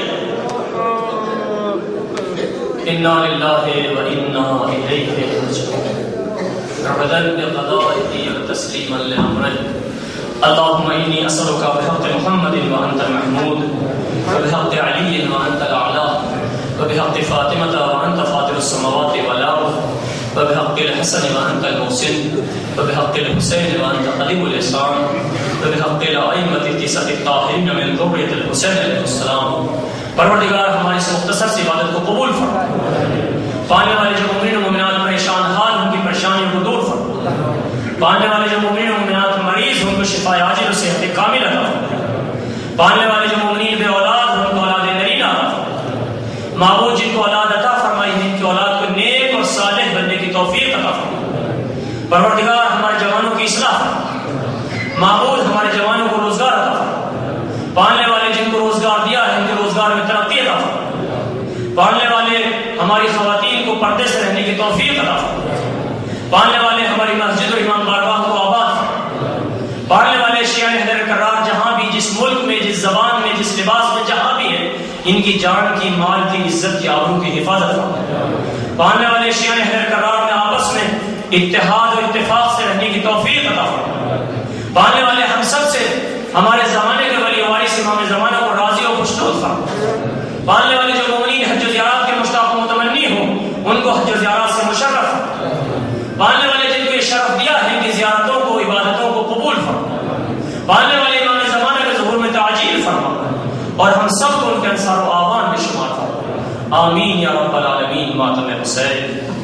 انا للہ و انا الیہ راجعون۔ ربنا بقضائه وتسلیما لامرك اللهم انی اسألك بحق محمد وانت المحمود وبحق علی وانت الاعلی وبحق فاطمة وانت فاطر السماوات والارض وبحق الحسن وانت المحسن وبحق الحسين وانت قريب الاحسان وبحق الائمة التسعة الطاهرين من ذرية الحسين عليه السلام پروردگار ہماری اس مختصر سی عبادت کو قبول فرما، پانے والے جو مومنین و مومنات پریشان حال ان کی پریشانیوں کو دور فرما، پانے والے جو مومنین و مومنات مریض ان کو شفا عاجل و صحت کامل عطا فرما، پانے والے جو مومنین بے اولاد ان کو اولاد نرینہ عطا فرما، معبود جن کو اولاد عطا فرمائی ہے ان کی اولاد کو نیک اور صالح بننے کی توفیق عطا فرما، پروردگار ہمارے جوانوں کی اصلاح فرما، معبود ہمارے جوانوں کو روزگار عطا فرما، پالنے والے جن کو روزگار دیا ہے ان کے روزگار میں ترقی عطا فرما، پالنے والے ہماری خواتین کو پردے سے رہنے کی توفیق عطا فرما، پالنے والے ہماری مسجد اور امام بارگاہ کو آباد فرما، پالنے والے شیعہ اہل قرار جہاں بھی جس ملک میں جس زبان میں جس لباس میں جہاں بھی ہے ان کی جان کی مال کی عزت کی آبرو کی حفاظت فرما، پالنے والے شیعہ اہل قرار میں آپس میں اتحاد اور اتفاق سے رہنے کی توفیق عطا فرما، پالنے والے ہم سب سے ہمارے زمانے کے ولی وارث امام زمانہ کو راضی و خوشنود فرما، پالنے والے جو مومنین حج و زیارات کے مشتاق و متمنی ہوں ان کو حج و زیارات سے مشرف فرما، پالنے والے جن کو یہ شرف دیا ہے کہ زیارتوں کو عبادتوں کو قبول فرما، پالنے والے امام زمانہ کے ظہور میں تعجیل فرما اور ہم سب کو ان کے انصار و آوان میں شمار فرما، آمین یا رب العالمین ماتم حسین۔